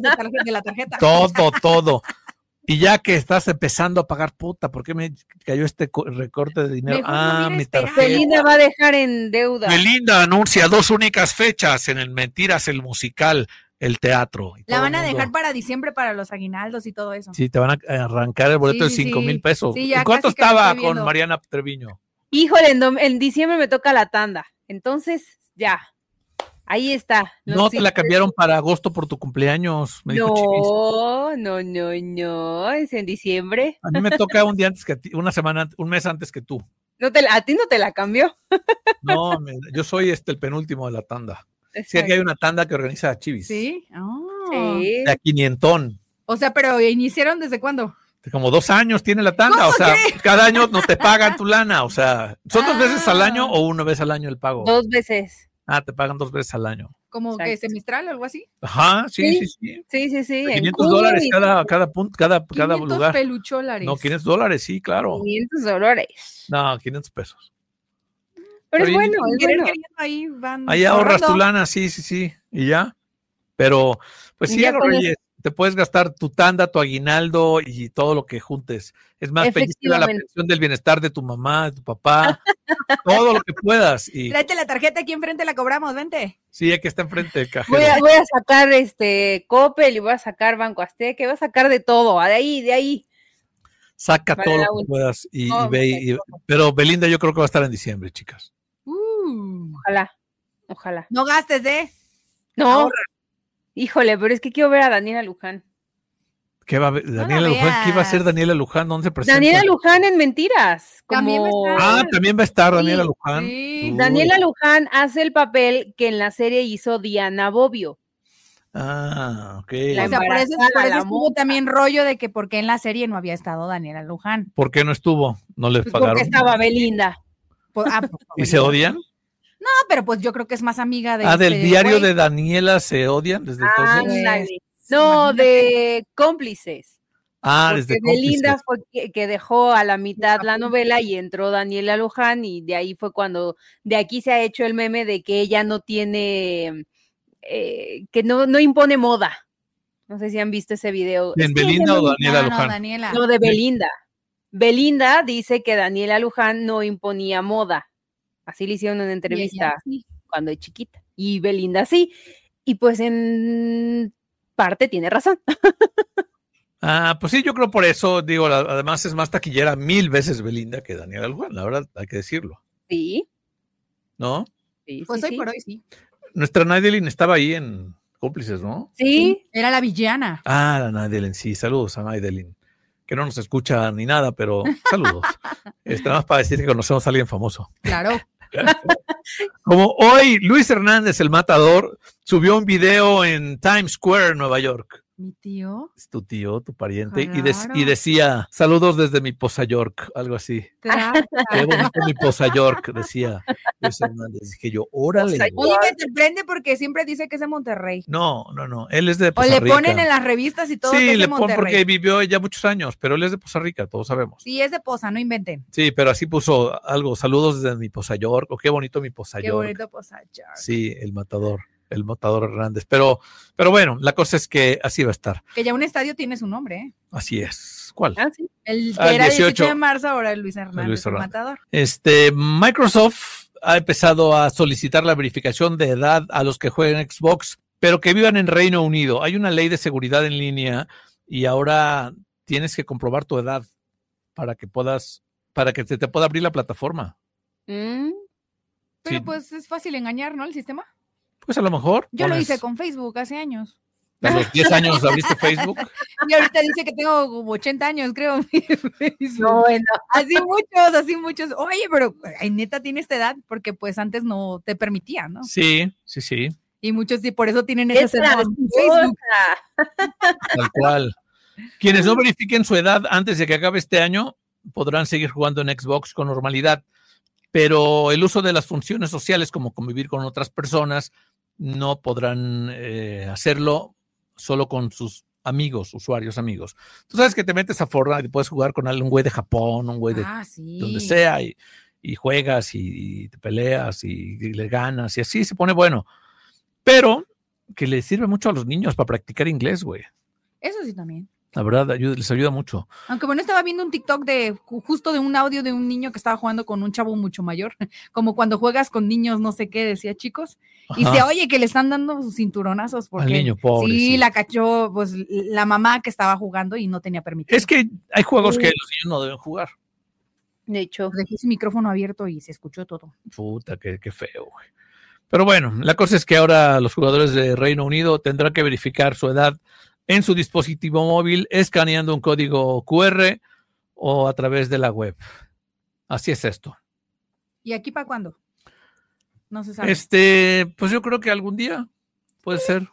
De la tarjeta. Todo. Y ya que estás empezando a pagar, puta, ¿por qué me cayó este recorte de dinero? Mi tarjeta. Belinda va a dejar en deuda. Belinda anuncia 2 únicas fechas en el Mentiras, el musical, el teatro. La van a dejar para diciembre para los aguinaldos y todo eso. Sí, te van a arrancar el boleto de 5,000 pesos. Sí, ¿En cuánto estaba con Mariana Treviño? Híjole, en diciembre me toca la tanda. Entonces, ya. Ahí está. No te la cambiaron para agosto por tu cumpleaños, me dijo Chivis. No, es en diciembre. A mí me toca un día antes que a ti, un mes antes que tú. ¿A ti no te la cambió? No, yo soy el penúltimo de la tanda. Sí, aquí hay una tanda que organiza Chivis. ¿Sí? Sí. De a 500. O sea, pero ¿iniciaron desde cuándo? Como 2 años tiene la tanda, o sea, cada año no te pagan tu lana, o sea, ¿son 2 veces al año o 1 vez al año el pago? 2 veces. Te pagan 2 veces al año. ¿Como que semestral o algo así? Ajá, sí. Sí. $500 cada punto, cada lugar. 500 pelucholares. No, $500, sí, claro. $500. No, 500 pesos. Pero es bueno, ahí van. Ahí ahorras tu lana, sí. Y ya. Pero, pues sí, a los Reyes. te puedes gastar tu tanda, tu aguinaldo y todo lo que juntes. Es más, pellizca la pensión del bienestar de tu mamá, de tu papá, todo lo que puedas. Y tráete la tarjeta aquí enfrente, la cobramos, vente. sí, aquí está enfrente el cajero. Voy a sacar Coppel y voy a sacar Banco Azteca, voy a sacar de todo, de ahí. Saca todo lo que puedas y ve. Pero Belinda yo creo que va a estar en diciembre, chicas. Ojalá. No gastes, No. Ahorra. Híjole, pero es que quiero ver a Daniela Luján. ¿Qué va a ver? Daniela Luján, ¿qué va a hacer Daniela Luján? ¿Dónde se presenta? Daniela Luján en Mentiras. También también va a estar Daniela Luján. Sí. Daniela Luján hace el papel que en la serie hizo Diana Bobbio. Ah, ok. O sea, por eso estuvo también rollo de que por qué en la serie no había estado Daniela Luján. ¿Por qué no estuvo? ¿No les pagaron? Porque estaba Belinda. ¿Y se odian? No, pero pues yo creo que es más amiga de del diario de Daniela se odian desde entonces. No, de cómplices. Desde Belinda fue que dejó a la mitad la novela y entró Daniela Luján y de ahí fue cuando, de aquí se ha hecho el meme de que ella no tiene, que no impone moda. No sé si han visto ese video. ¿En Belinda o Daniela Luján? No, de Belinda. Belinda dice que Daniela Luján no imponía moda. Así le hicieron una entrevista cuando es chiquita. Y Belinda sí. Y pues en parte tiene razón. Pues sí, yo creo por eso, digo, además es más taquillera 1000 veces Belinda que Daniela Luján, la verdad, hay que decirlo. Sí. ¿No? Sí, pues hoy por hoy sí. Nuestra Naidelin estaba ahí en Cómplices, ¿no? Sí. Era la villana. La Naidelin, sí, saludos a Naidelin, que no nos escucha ni nada, pero saludos. Nada más para decir que conocemos a alguien famoso. Claro. Como hoy, Luis Hernández, el matador, subió un video en Times Square, Nueva York. ¿Mi tío? Es tu tío, tu pariente. Claro. Y decía, saludos desde mi Poza York, algo así. Claro. Qué bonito mi Poza York, decía Luis Hernández. Dije yo, órale. Oye, me sorprende porque siempre dice que es de Monterrey. No. Él es de Poza Rica. O le ponen en las revistas y todo. Sí, que es le de ponen porque vivió ya muchos años, pero él es de Poza Rica, todos sabemos. Sí, es de Poza, no inventen. Sí, pero así puso algo, saludos desde mi Poza York, o qué bonito mi Poza York. Qué bonito Poza York. Sí, el matador Hernández. Pero bueno, la cosa es que así va a estar. Que ya un estadio tiene su nombre, ¿eh? Así es. ¿Cuál? Sí. El que era 18 de marzo, ahora es Luis Hernández, el matador. Microsoft ha empezado a solicitar la verificación de edad a los que jueguen Xbox, pero que vivan en Reino Unido. Hay una ley de seguridad en línea y ahora tienes que comprobar tu edad para que te pueda abrir la plataforma. Pero Sí. pues es fácil engañar, ¿no? El sistema. Pues a lo mejor. Yo lo hice con Facebook hace años. A los 10 años abriste Facebook. Y ahorita dice que tengo como 80 años, creo. No, bueno. Así muchos. Oye, pero neta tiene esta edad, porque pues antes no te permitía, ¿no? Sí. Y muchos sí, por eso tienen esa edad en Facebook. Tal cual. Quienes no verifiquen su edad antes de que acabe este año podrán seguir jugando en Xbox con normalidad, pero el uso de las funciones sociales como convivir con otras personas no podrán hacerlo solo con sus usuarios amigos. Tú sabes que te metes a Fortnite y puedes jugar con un güey de Japón, un güey de donde sea y juegas y te peleas y le ganas y así se pone bueno. Pero que le sirve mucho a los niños para practicar inglés, güey. Eso sí también. La verdad, les ayuda mucho. Aunque bueno, estaba viendo un TikTok justo de un audio de un niño que estaba jugando con un chavo mucho mayor, como cuando juegas con niños, no sé qué, decía chicos, y se oye que le están dando sus cinturonazos porque al niño pobre. Sí, la cachó pues la mamá que estaba jugando y no tenía permitido. Es que hay juegos que los niños no deben jugar. De hecho. Dejé ese micrófono abierto y se escuchó todo. Puta, qué feo, güey. Pero bueno, la cosa es que ahora los jugadores de Reino Unido tendrán que verificar su edad en su dispositivo móvil, escaneando un código QR o a través de la web. Así es esto. ¿Y aquí para cuándo? No se sabe. Pues yo creo que algún día puede ser.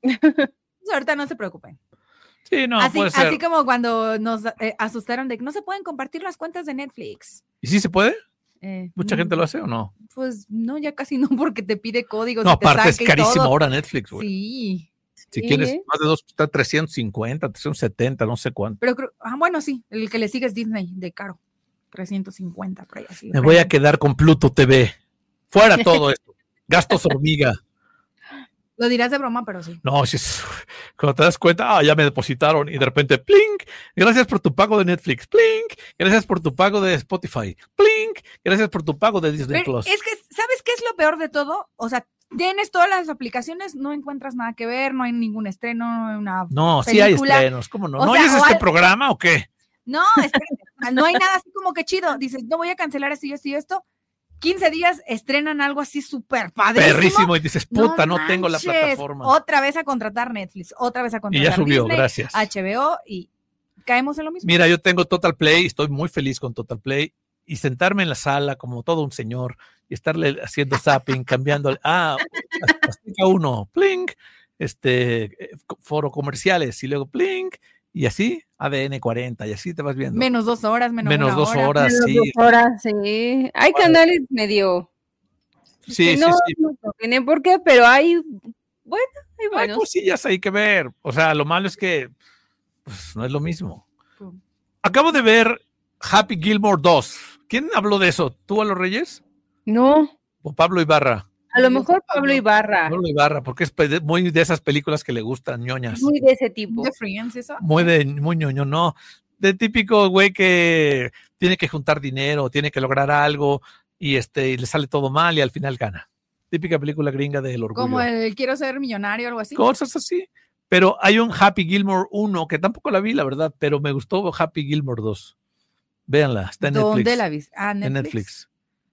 Ahorita no se preocupen. Sí, no, puede ser. Así como cuando nos asustaron de que no se pueden compartir las cuentas de Netflix. ¿Y sí se puede? ¿Mucha gente lo hace o no? Pues no, ya casi no, porque te pide códigos. No, aparte es carísimo ahora Netflix, güey. Sí. Si quieres más de 2, está 350, 370, no sé cuánto. Pero bueno, sí, el que le sigue es Disney, de caro. 350, por ahí así. Me voy a quedar con Pluto TV. Fuera todo esto. Gastos hormiga. Lo dirás de broma, pero sí. No, cuando te das cuenta, ya me depositaron y de repente, ¡plink! Gracias por tu pago de Netflix, ¡plink! Gracias por tu pago de Spotify, ¡plink! Gracias por tu pago de Disney Pero Plus. es que, ¿sabes qué es lo peor de todo? O sea, tienes todas las aplicaciones, no encuentras nada que ver, no hay ningún estreno, no hay una No, película. sí hay estrenos, ¿cómo no? O ¿No sea, oyes este programa o qué? No, espérate, no hay nada así como que chido. Dices, no voy a cancelar esto y esto y esto. 15 días estrenan algo así súper padrísimo. Perrísimo, y dices, puta, no tengo la manches, plataforma. Otra vez a contratar Netflix, otra vez a contratar Y ya subió, Disney, gracias. HBO, y caemos en lo mismo. Mira, yo tengo Total Play, estoy muy feliz con Total Play, y sentarme en la sala como todo un señor, y estarle haciendo zapping, cambiando, Azteca 1, plink, foro comerciales, y luego plink, y así, ADN 40, y así te vas viendo. Menos 2 horas, menos Menos una 2 hora. horas, Menos sí. 2 horas, sí. Hay canales medio. Sí, no, sí. no tienen por qué, pero hay. Bueno, hay Hay buenos. cosillas ahí que ver. O sea, lo malo es que pues, no es lo mismo. Acabo de ver Happy Gilmore 2. ¿Quién habló de eso? ¿Tú, a los Reyes? No, ¿O Pablo Ibarra? a lo mejor Pablo Ibarra. Pablo Ibarra, porque es muy de esas películas que le gustan, ñoñas. Muy de ese tipo. ¿De Friends eso? Muy ñoño, no. De típico güey que tiene que juntar dinero, tiene que lograr algo y le sale todo mal y al final gana. Típica película gringa del orgullo. Como el quiero ser millonario o algo así. Cosas así. Pero hay un Happy Gilmore 1 que tampoco la vi, la verdad, pero me gustó Happy Gilmore 2. Véanla, está en Netflix. ¿Dónde la viste? Ah, Netflix. En Netflix.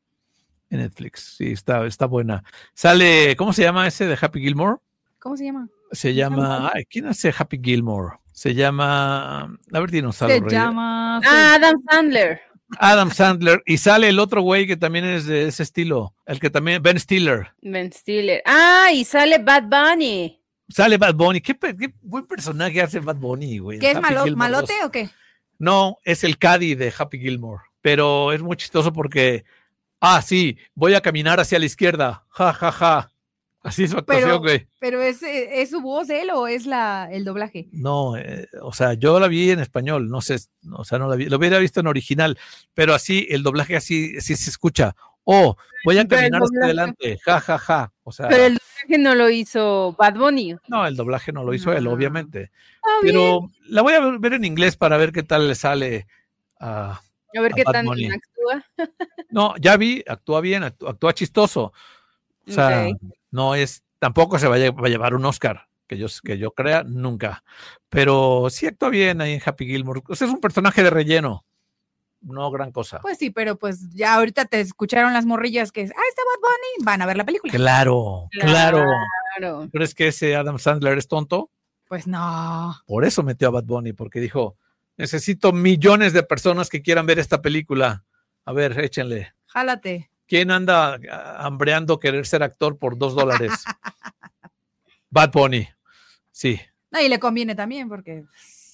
En Netflix, sí, está buena. Sale, ¿cómo se llama ese de Happy Gilmore? ¿Cómo se llama? Se llama, ¿quién hace Happy Gilmore? Se llama, a ver, dinos algo. Se llama... Adam Sandler. Adam Sandler, y sale el otro güey que también es de ese estilo, el que también, Ben Stiller. Ben Stiller. Ah, y sale Bad Bunny. Sale Bad Bunny, qué buen personaje hace Bad Bunny, güey. ¿Qué es Happy malote 2. o qué? No, es el Caddy de Happy Gilmore, pero es muy chistoso porque, sí, voy a caminar hacia la izquierda, ja, ja, ja. Así es su actuación, güey. Pero ¿es su voz él o es el doblaje? No, o sea, yo la vi en español, no sé, o sea, no la vi, lo hubiera visto en original, pero así, el doblaje así se escucha. Voy a caminar hacia adelante, ja, ja, ja. O sea, pero el doblaje no lo hizo Bad Bunny. No, el doblaje no lo hizo él, obviamente. Pero bien. La voy a ver en inglés para ver qué tal le sale a ver qué Bad tan Bunny. actúa. No, ya vi, actúa bien, actúa chistoso. O sea, no es, tampoco se va a llevar un Oscar, que yo crea, nunca. Pero sí actúa bien ahí en Happy Gilmore. O sea, es un personaje de relleno, no gran cosa. Pues sí, pero pues ya ahorita te escucharon las morrillas que está Bad Bunny, van a ver la película. Claro. ¿Crees que ese Adam Sandler es tonto? Pues no. Por eso metió a Bad Bunny, porque dijo, necesito millones de personas que quieran ver esta película. A ver, échenle. Jálate. ¿Quién anda hambreando querer ser actor por $2? Bad Bunny. Sí. No, y le conviene también porque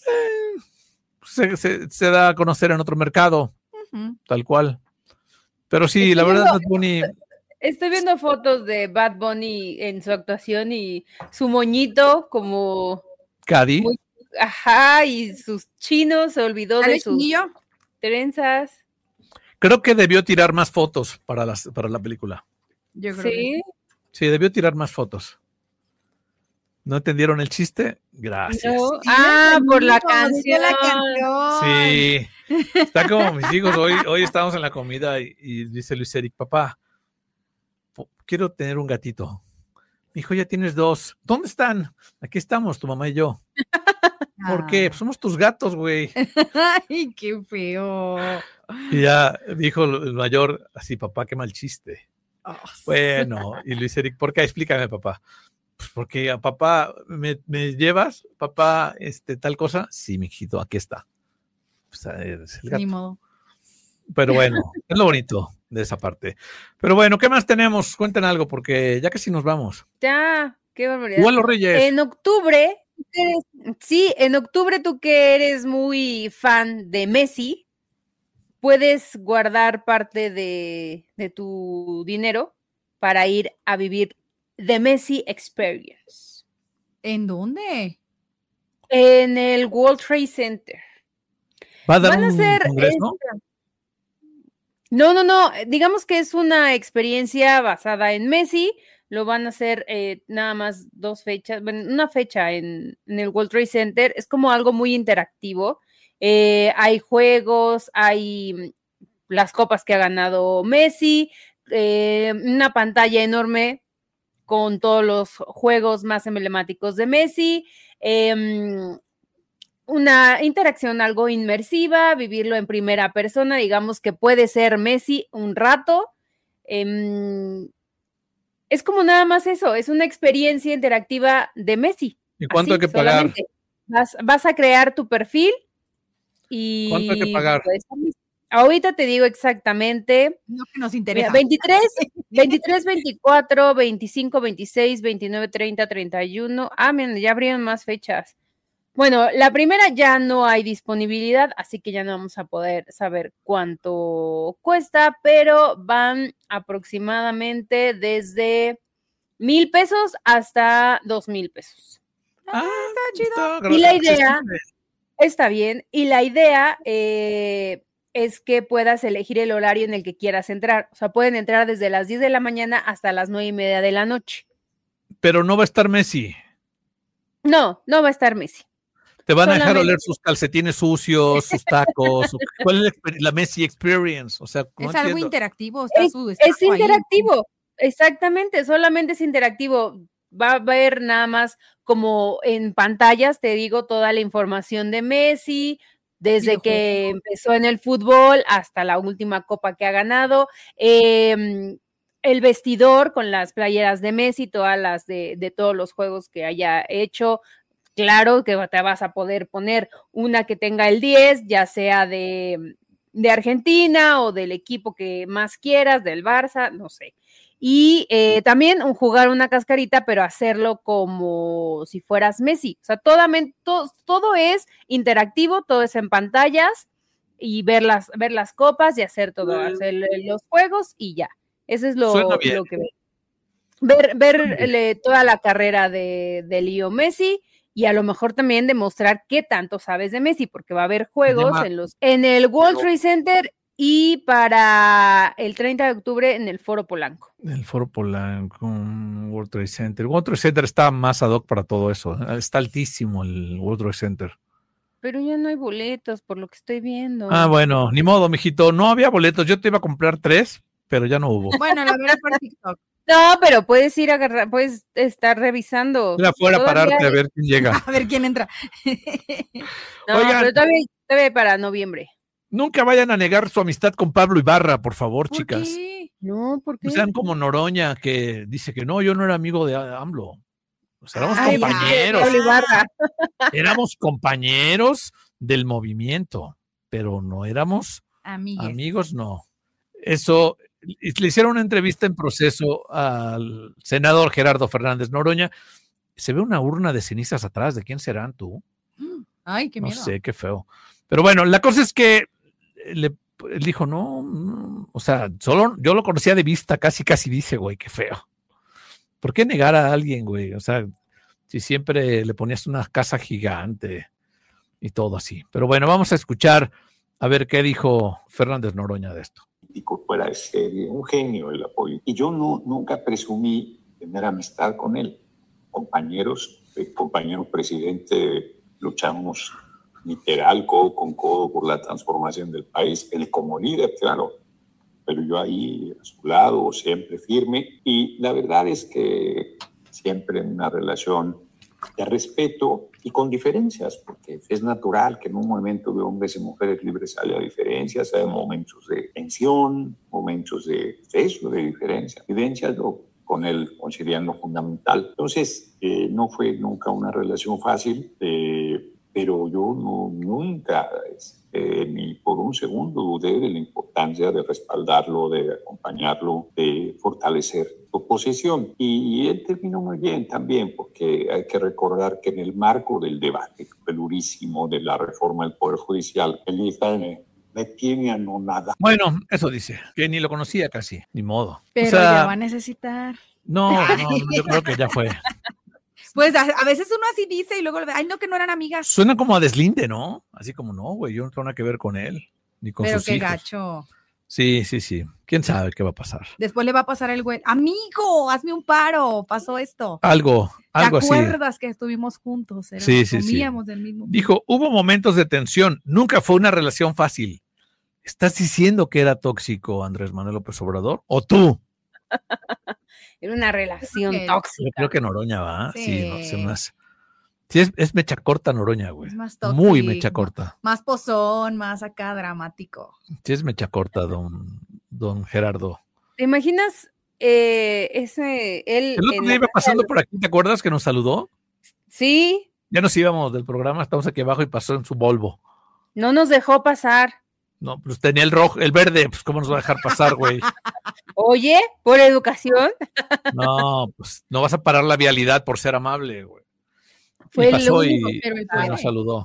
se da a conocer en otro mercado, tal cual. Pero sí, la verdad, Bad Bunny... Estoy viendo fotos de Bad Bunny en su actuación y su moñito como... Caddy. Ajá, y sus chinos, se olvidó de sus trenzas. Creo que debió tirar más fotos para la película. Yo creo ¿Sí? Sí, debió tirar más fotos. ¿No entendieron el chiste? Gracias. No. Por la canción. Sí. Está como mis hijos. Hoy estábamos en la comida y dice Luis Eric, papá, quiero tener un gatito. Mi hijo, ya tienes 2. ¿Dónde están? Aquí estamos, tu mamá y yo. ¿Por qué? Pues somos tus gatos, güey. Ay, qué feo. Y ya dijo el mayor, así, papá, qué mal chiste. Bueno, y Luis Eric, ¿por qué? Explícame, papá. Pues porque a papá, ¿me llevas, papá, tal cosa? Sí, mijito, aquí está. Pues, es el gato. Ni modo. Pero bueno, es lo bonito de esa parte. Pero bueno, ¿qué más tenemos? Cuenten algo, porque ya casi nos vamos. Ya, qué barbaridad. Igual los Reyes. En octubre, tú que eres muy fan de Messi, puedes guardar parte de tu dinero para ir a vivir The Messi Experience. ¿En dónde? En el World Trade Center. Van a hacer congreso. No. Digamos que es una experiencia basada en Messi, lo van a hacer nada más 2 fechas, bueno, una fecha en el World Trade Center. Es como algo muy interactivo. Hay juegos, hay las copas que ha ganado Messi, una pantalla enorme con todos los juegos más emblemáticos de Messi, una interacción algo inmersiva, vivirlo en primera persona, digamos que puede ser Messi un rato. Es como nada más eso, es una experiencia interactiva de Messi. ¿Y cuánto hay que pagar? Vas a crear tu perfil y... ¿Cuánto hay que pagar? Ahorita te digo exactamente. No que nos interesa. 23, 24, 25, 26, 29, 30, 31. Miren, ya abrieron más fechas. Bueno, la primera ya no hay disponibilidad, así que ya no vamos a poder saber cuánto cuesta, pero van aproximadamente desde 1,000 pesos hasta 2,000 pesos. Está chido. Y la idea, está bien, y la idea es que puedas elegir el horario en el que quieras entrar. O sea, pueden entrar desde las 10 de la mañana hasta las 9:30 de la noche. Pero no va a estar Messi. No va a estar Messi. Te van a dejar oler sus calcetines sucios, sus tacos. ¿Cuál es la Messi Experience? O sea, es algo interactivo. Es interactivo, ahí. Exactamente, solamente es interactivo. Va a haber nada más como en pantallas, te digo, toda la información de Messi, desde que empezó en el fútbol hasta la última copa que ha ganado. El vestidor con las playeras de Messi, todas las de todos los juegos que haya hecho. Claro que te vas a poder poner una que tenga el 10, ya sea de Argentina o del equipo que más quieras, del Barça, no sé. Y también jugar una cascarita, pero hacerlo como si fueras Messi. O sea, todo es interactivo, todo es en pantallas y ver las copas y hacer todo, hacer los juegos y ya. Eso es lo que ver toda la carrera de Leo Messi. Y a lo mejor también demostrar qué tanto sabes de Messi, porque va a haber juegos en el World Trade Center y para el 30 de octubre en el Foro Polanco. El Foro Polanco, World Trade Center. El World Trade Center está más ad hoc para todo eso. Está altísimo el World Trade Center. Pero ya no hay boletos, por lo que estoy viendo. Bueno, ni modo, mijito. No había boletos. Yo te iba a comprar 3, pero ya no hubo. Bueno, la verdad por TikTok. No, pero puedes ir a agarrar, puedes estar revisando. Ir afuera a pararte a ver quién llega. A ver quién entra. No, oigan, pero todavía para noviembre. Nunca vayan a negar su amistad con Pablo Ibarra, por favor, chicas. ¿Qué? No, ¿por qué? No sean como Noroña, que dice que no, yo no era amigo de AMLO. O sea, éramos compañeros. Pablo Ibarra. Éramos compañeros del movimiento, pero no éramos amigos, no. Eso... Le hicieron una entrevista en Proceso al senador Gerardo Fernández Noroña. Se ve una urna de cenizas atrás. ¿De quién serán tú? Ay, qué miedo. No sé, qué feo. Pero bueno, la cosa es que él dijo, no, o sea, solo yo lo conocía de vista, casi dice, güey, qué feo. ¿Por qué negar a alguien, güey? O sea, si siempre le ponías una casa gigante y todo así. Pero bueno, vamos a escuchar a ver qué dijo Fernández Noroña de esto. Fuera de serie, un genio de la política. Y yo nunca presumí tener amistad con él. Compañeros presidente, luchamos literal, codo con codo por la transformación del país. Él como líder, claro, pero yo ahí a su lado, siempre firme. Y la verdad es que siempre en una relación de respeto y con diferencias, porque es natural que en un movimiento de hombres y mujeres libres haya diferencias, hay momentos de tensión, momentos de diferencia. Evidencias yo con él considerando fundamental. Entonces, no fue nunca una relación fácil, pero yo nunca, ni por un segundo dudé de la importancia de respaldarlo, de acompañarlo, de fortalecer su posición. Y él terminó muy bien también, porque hay que recordar que en el marco del debate durísimo de la reforma del Poder Judicial, él dice, me tiene anonada. Bueno, eso dice, que ni lo conocía casi, ni modo. Pero ya va a necesitar. No, yo creo que ya fue. Pues a veces uno así dice y luego, ay, no, que no eran amigas. Suena como a deslinde, ¿no? Así como, no, güey, yo no tengo nada que ver con él, ni con pero sus qué hijos. Gacho. Sí. ¿Quién sabe qué va a pasar? Después le va a pasar el güey, amigo, hazme un paro, pasó esto. Algo ¿Te así. acuerdas que estuvimos juntos? Comíamos del mismo. Dijo, hubo momentos de tensión, nunca fue una relación fácil. ¿Estás diciendo que era tóxico Andrés Manuel López Obrador? ¿O tú? Era una relación Yo tóxica. Yo creo que Noroña va. Sí. No sé más. Sí, es mecha corta Noroña, güey. Es más tóxico. Muy mecha corta. Más pozón, más acá dramático. Sí, es mecha corta, don Gerardo. ¿Te imaginas él? El otro día iba pasando por aquí, ¿te acuerdas que nos saludó? Sí, Ya nos íbamos del programa, estamos aquí abajo y pasó en su Volvo. no nos dejó pasar. No, pues tenía el rojo, el verde, pues ¿cómo nos va a dejar pasar, güey? Oye, por educación. No, pues no vas a parar la vialidad por ser amable, güey. Fue Y el pasó único, y pero el nos padre. saludó.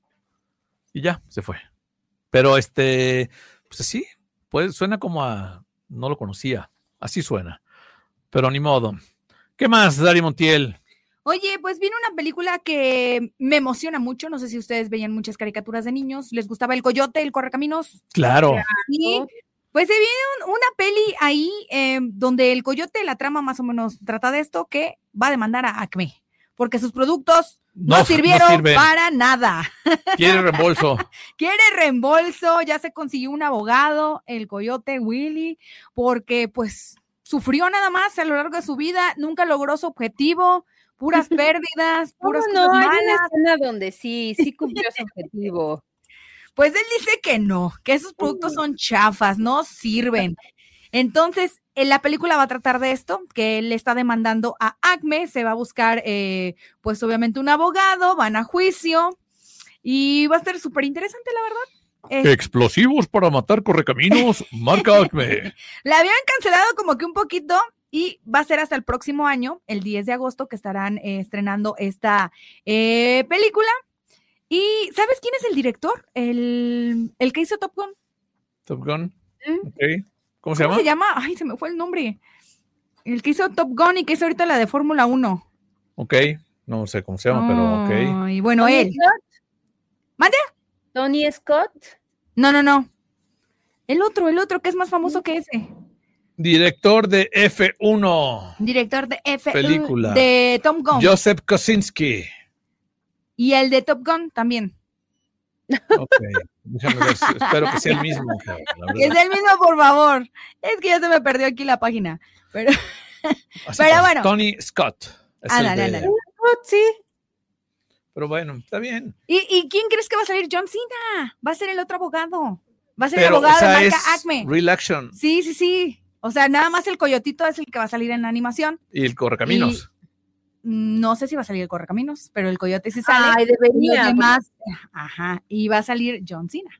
Y ya, se fue. Pero pues sí, pues suena como a, no lo conocía, así suena. Pero ni modo. ¿Qué más, Dari Montiel? Oye, pues viene una película que me emociona mucho. No sé si ustedes veían muchas caricaturas de niños. ¿Les gustaba El Coyote, El Correcaminos? Claro. Sí. Pues se viene una peli ahí donde el coyote, la trama más o menos trata de esto, que va a demandar a Acme, porque sus productos no sirvieron sirven. para nada. Quiere reembolso. Quiere reembolso, ya se consiguió un abogado, el coyote Willy, porque pues sufrió nada más a lo largo de su vida, nunca logró su objetivo, puras pérdidas, puras cosas No, hay malas. una escena donde sí cumplió su objetivo. Pues él dice que no, que esos productos son chafas, no sirven. Entonces, la película va a tratar de esto, que él está demandando a Acme, se va a buscar, pues obviamente un abogado, van a juicio y va a estar súper interesante, la verdad. Explosivos para matar correcaminos, marca Acme. La habían cancelado como que un poquito y va a ser hasta el próximo año, el 10 de agosto, que estarán estrenando esta película. ¿Y sabes quién es el director? El que hizo Top Gun. Top Gun. ¿Mm? Okay. ¿Cómo ¿Cómo se llama? Ay, se me fue el nombre. El que hizo Top Gun y que hizo ahorita la de Fórmula 1. Ok. No sé cómo se llama, pero ok. Y bueno, ¿Tony él. Scott? ¿Mande? ¿Tony Scott? No. El otro que es más famoso que ese. Director de F1. Director de Película. De Tom Gun. Joseph Kosinski. Y el de Top Gun también. Ok. Déjame ver, espero que sea el mismo. Que es el mismo, por favor. Es que ya se me perdió aquí la página. Pero bueno. Tony Scott. Es el Ándale, de- ándale. Sí. Pero bueno, está bien. ¿Y quién crees que va a salir? John Cena. Va a ser el otro abogado. Va a ser el Pero, abogado o sea, de es marca Acme. Real Action Sí. O sea, nada más el coyotito es el que va a salir en la animación. y el Correcaminos. No sé si va a salir el Correcaminos, pero el coyote sí sale. Ay, Y los debería. demás, ajá, y va a salir John Cena.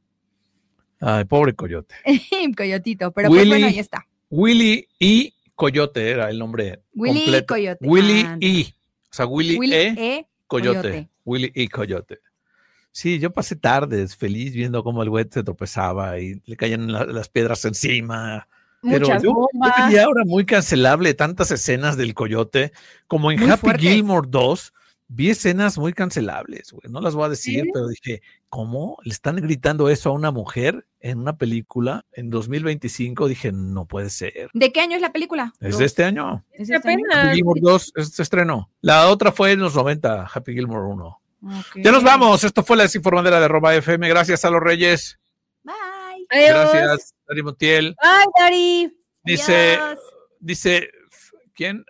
Ay, pobre Coyote. Coyotito, pero pues Willy. bueno, ahí está. Willy y Coyote era el nombre Willy completo. y Coyote. Willy Ándale. y. O sea, Willy E. Coyote. Coyote. Willy y Coyote. Sí, yo pasé tardes feliz viendo cómo el güey se tropezaba y le caían las piedras encima. Pero Muchas yo bombas. veía ahora muy cancelable tantas escenas del Coyote, como en Muy Happy fuertes. Gilmore 2, vi escenas muy cancelables, güey. No las voy a decir, ¿Sí? pero dije, ¿cómo le están gritando eso a una mujer en una película en 2025? Dije, no puede ser. ¿De qué año es la película? Es de este año. ¿Es Qué de este año? pena. Happy Gilmore 2 se estrenó. La otra fue en los 90, Happy Gilmore 1. Ok. Ya nos vamos. Esto fue la desinformadera de Arroba FM. Gracias a los Reyes. Bye. Adiós. Gracias, Dari Montiel. Ay, Dari. Adiós. Dice, ¿quién?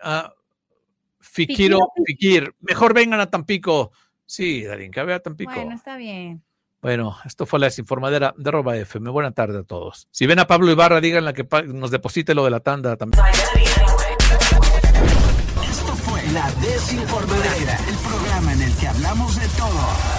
Fikiro. Fikir. Mejor vengan a Tampico. Sí, Darín, que vea a Tampico. Bueno, está bien. Bueno, esto fue la desinformadera de Arroba FM. Buena tarde a todos. Si ven a Pablo Ibarra, díganle que nos deposite lo de la tanda también. Esto fue La Desinformadera, el programa en el que hablamos de todo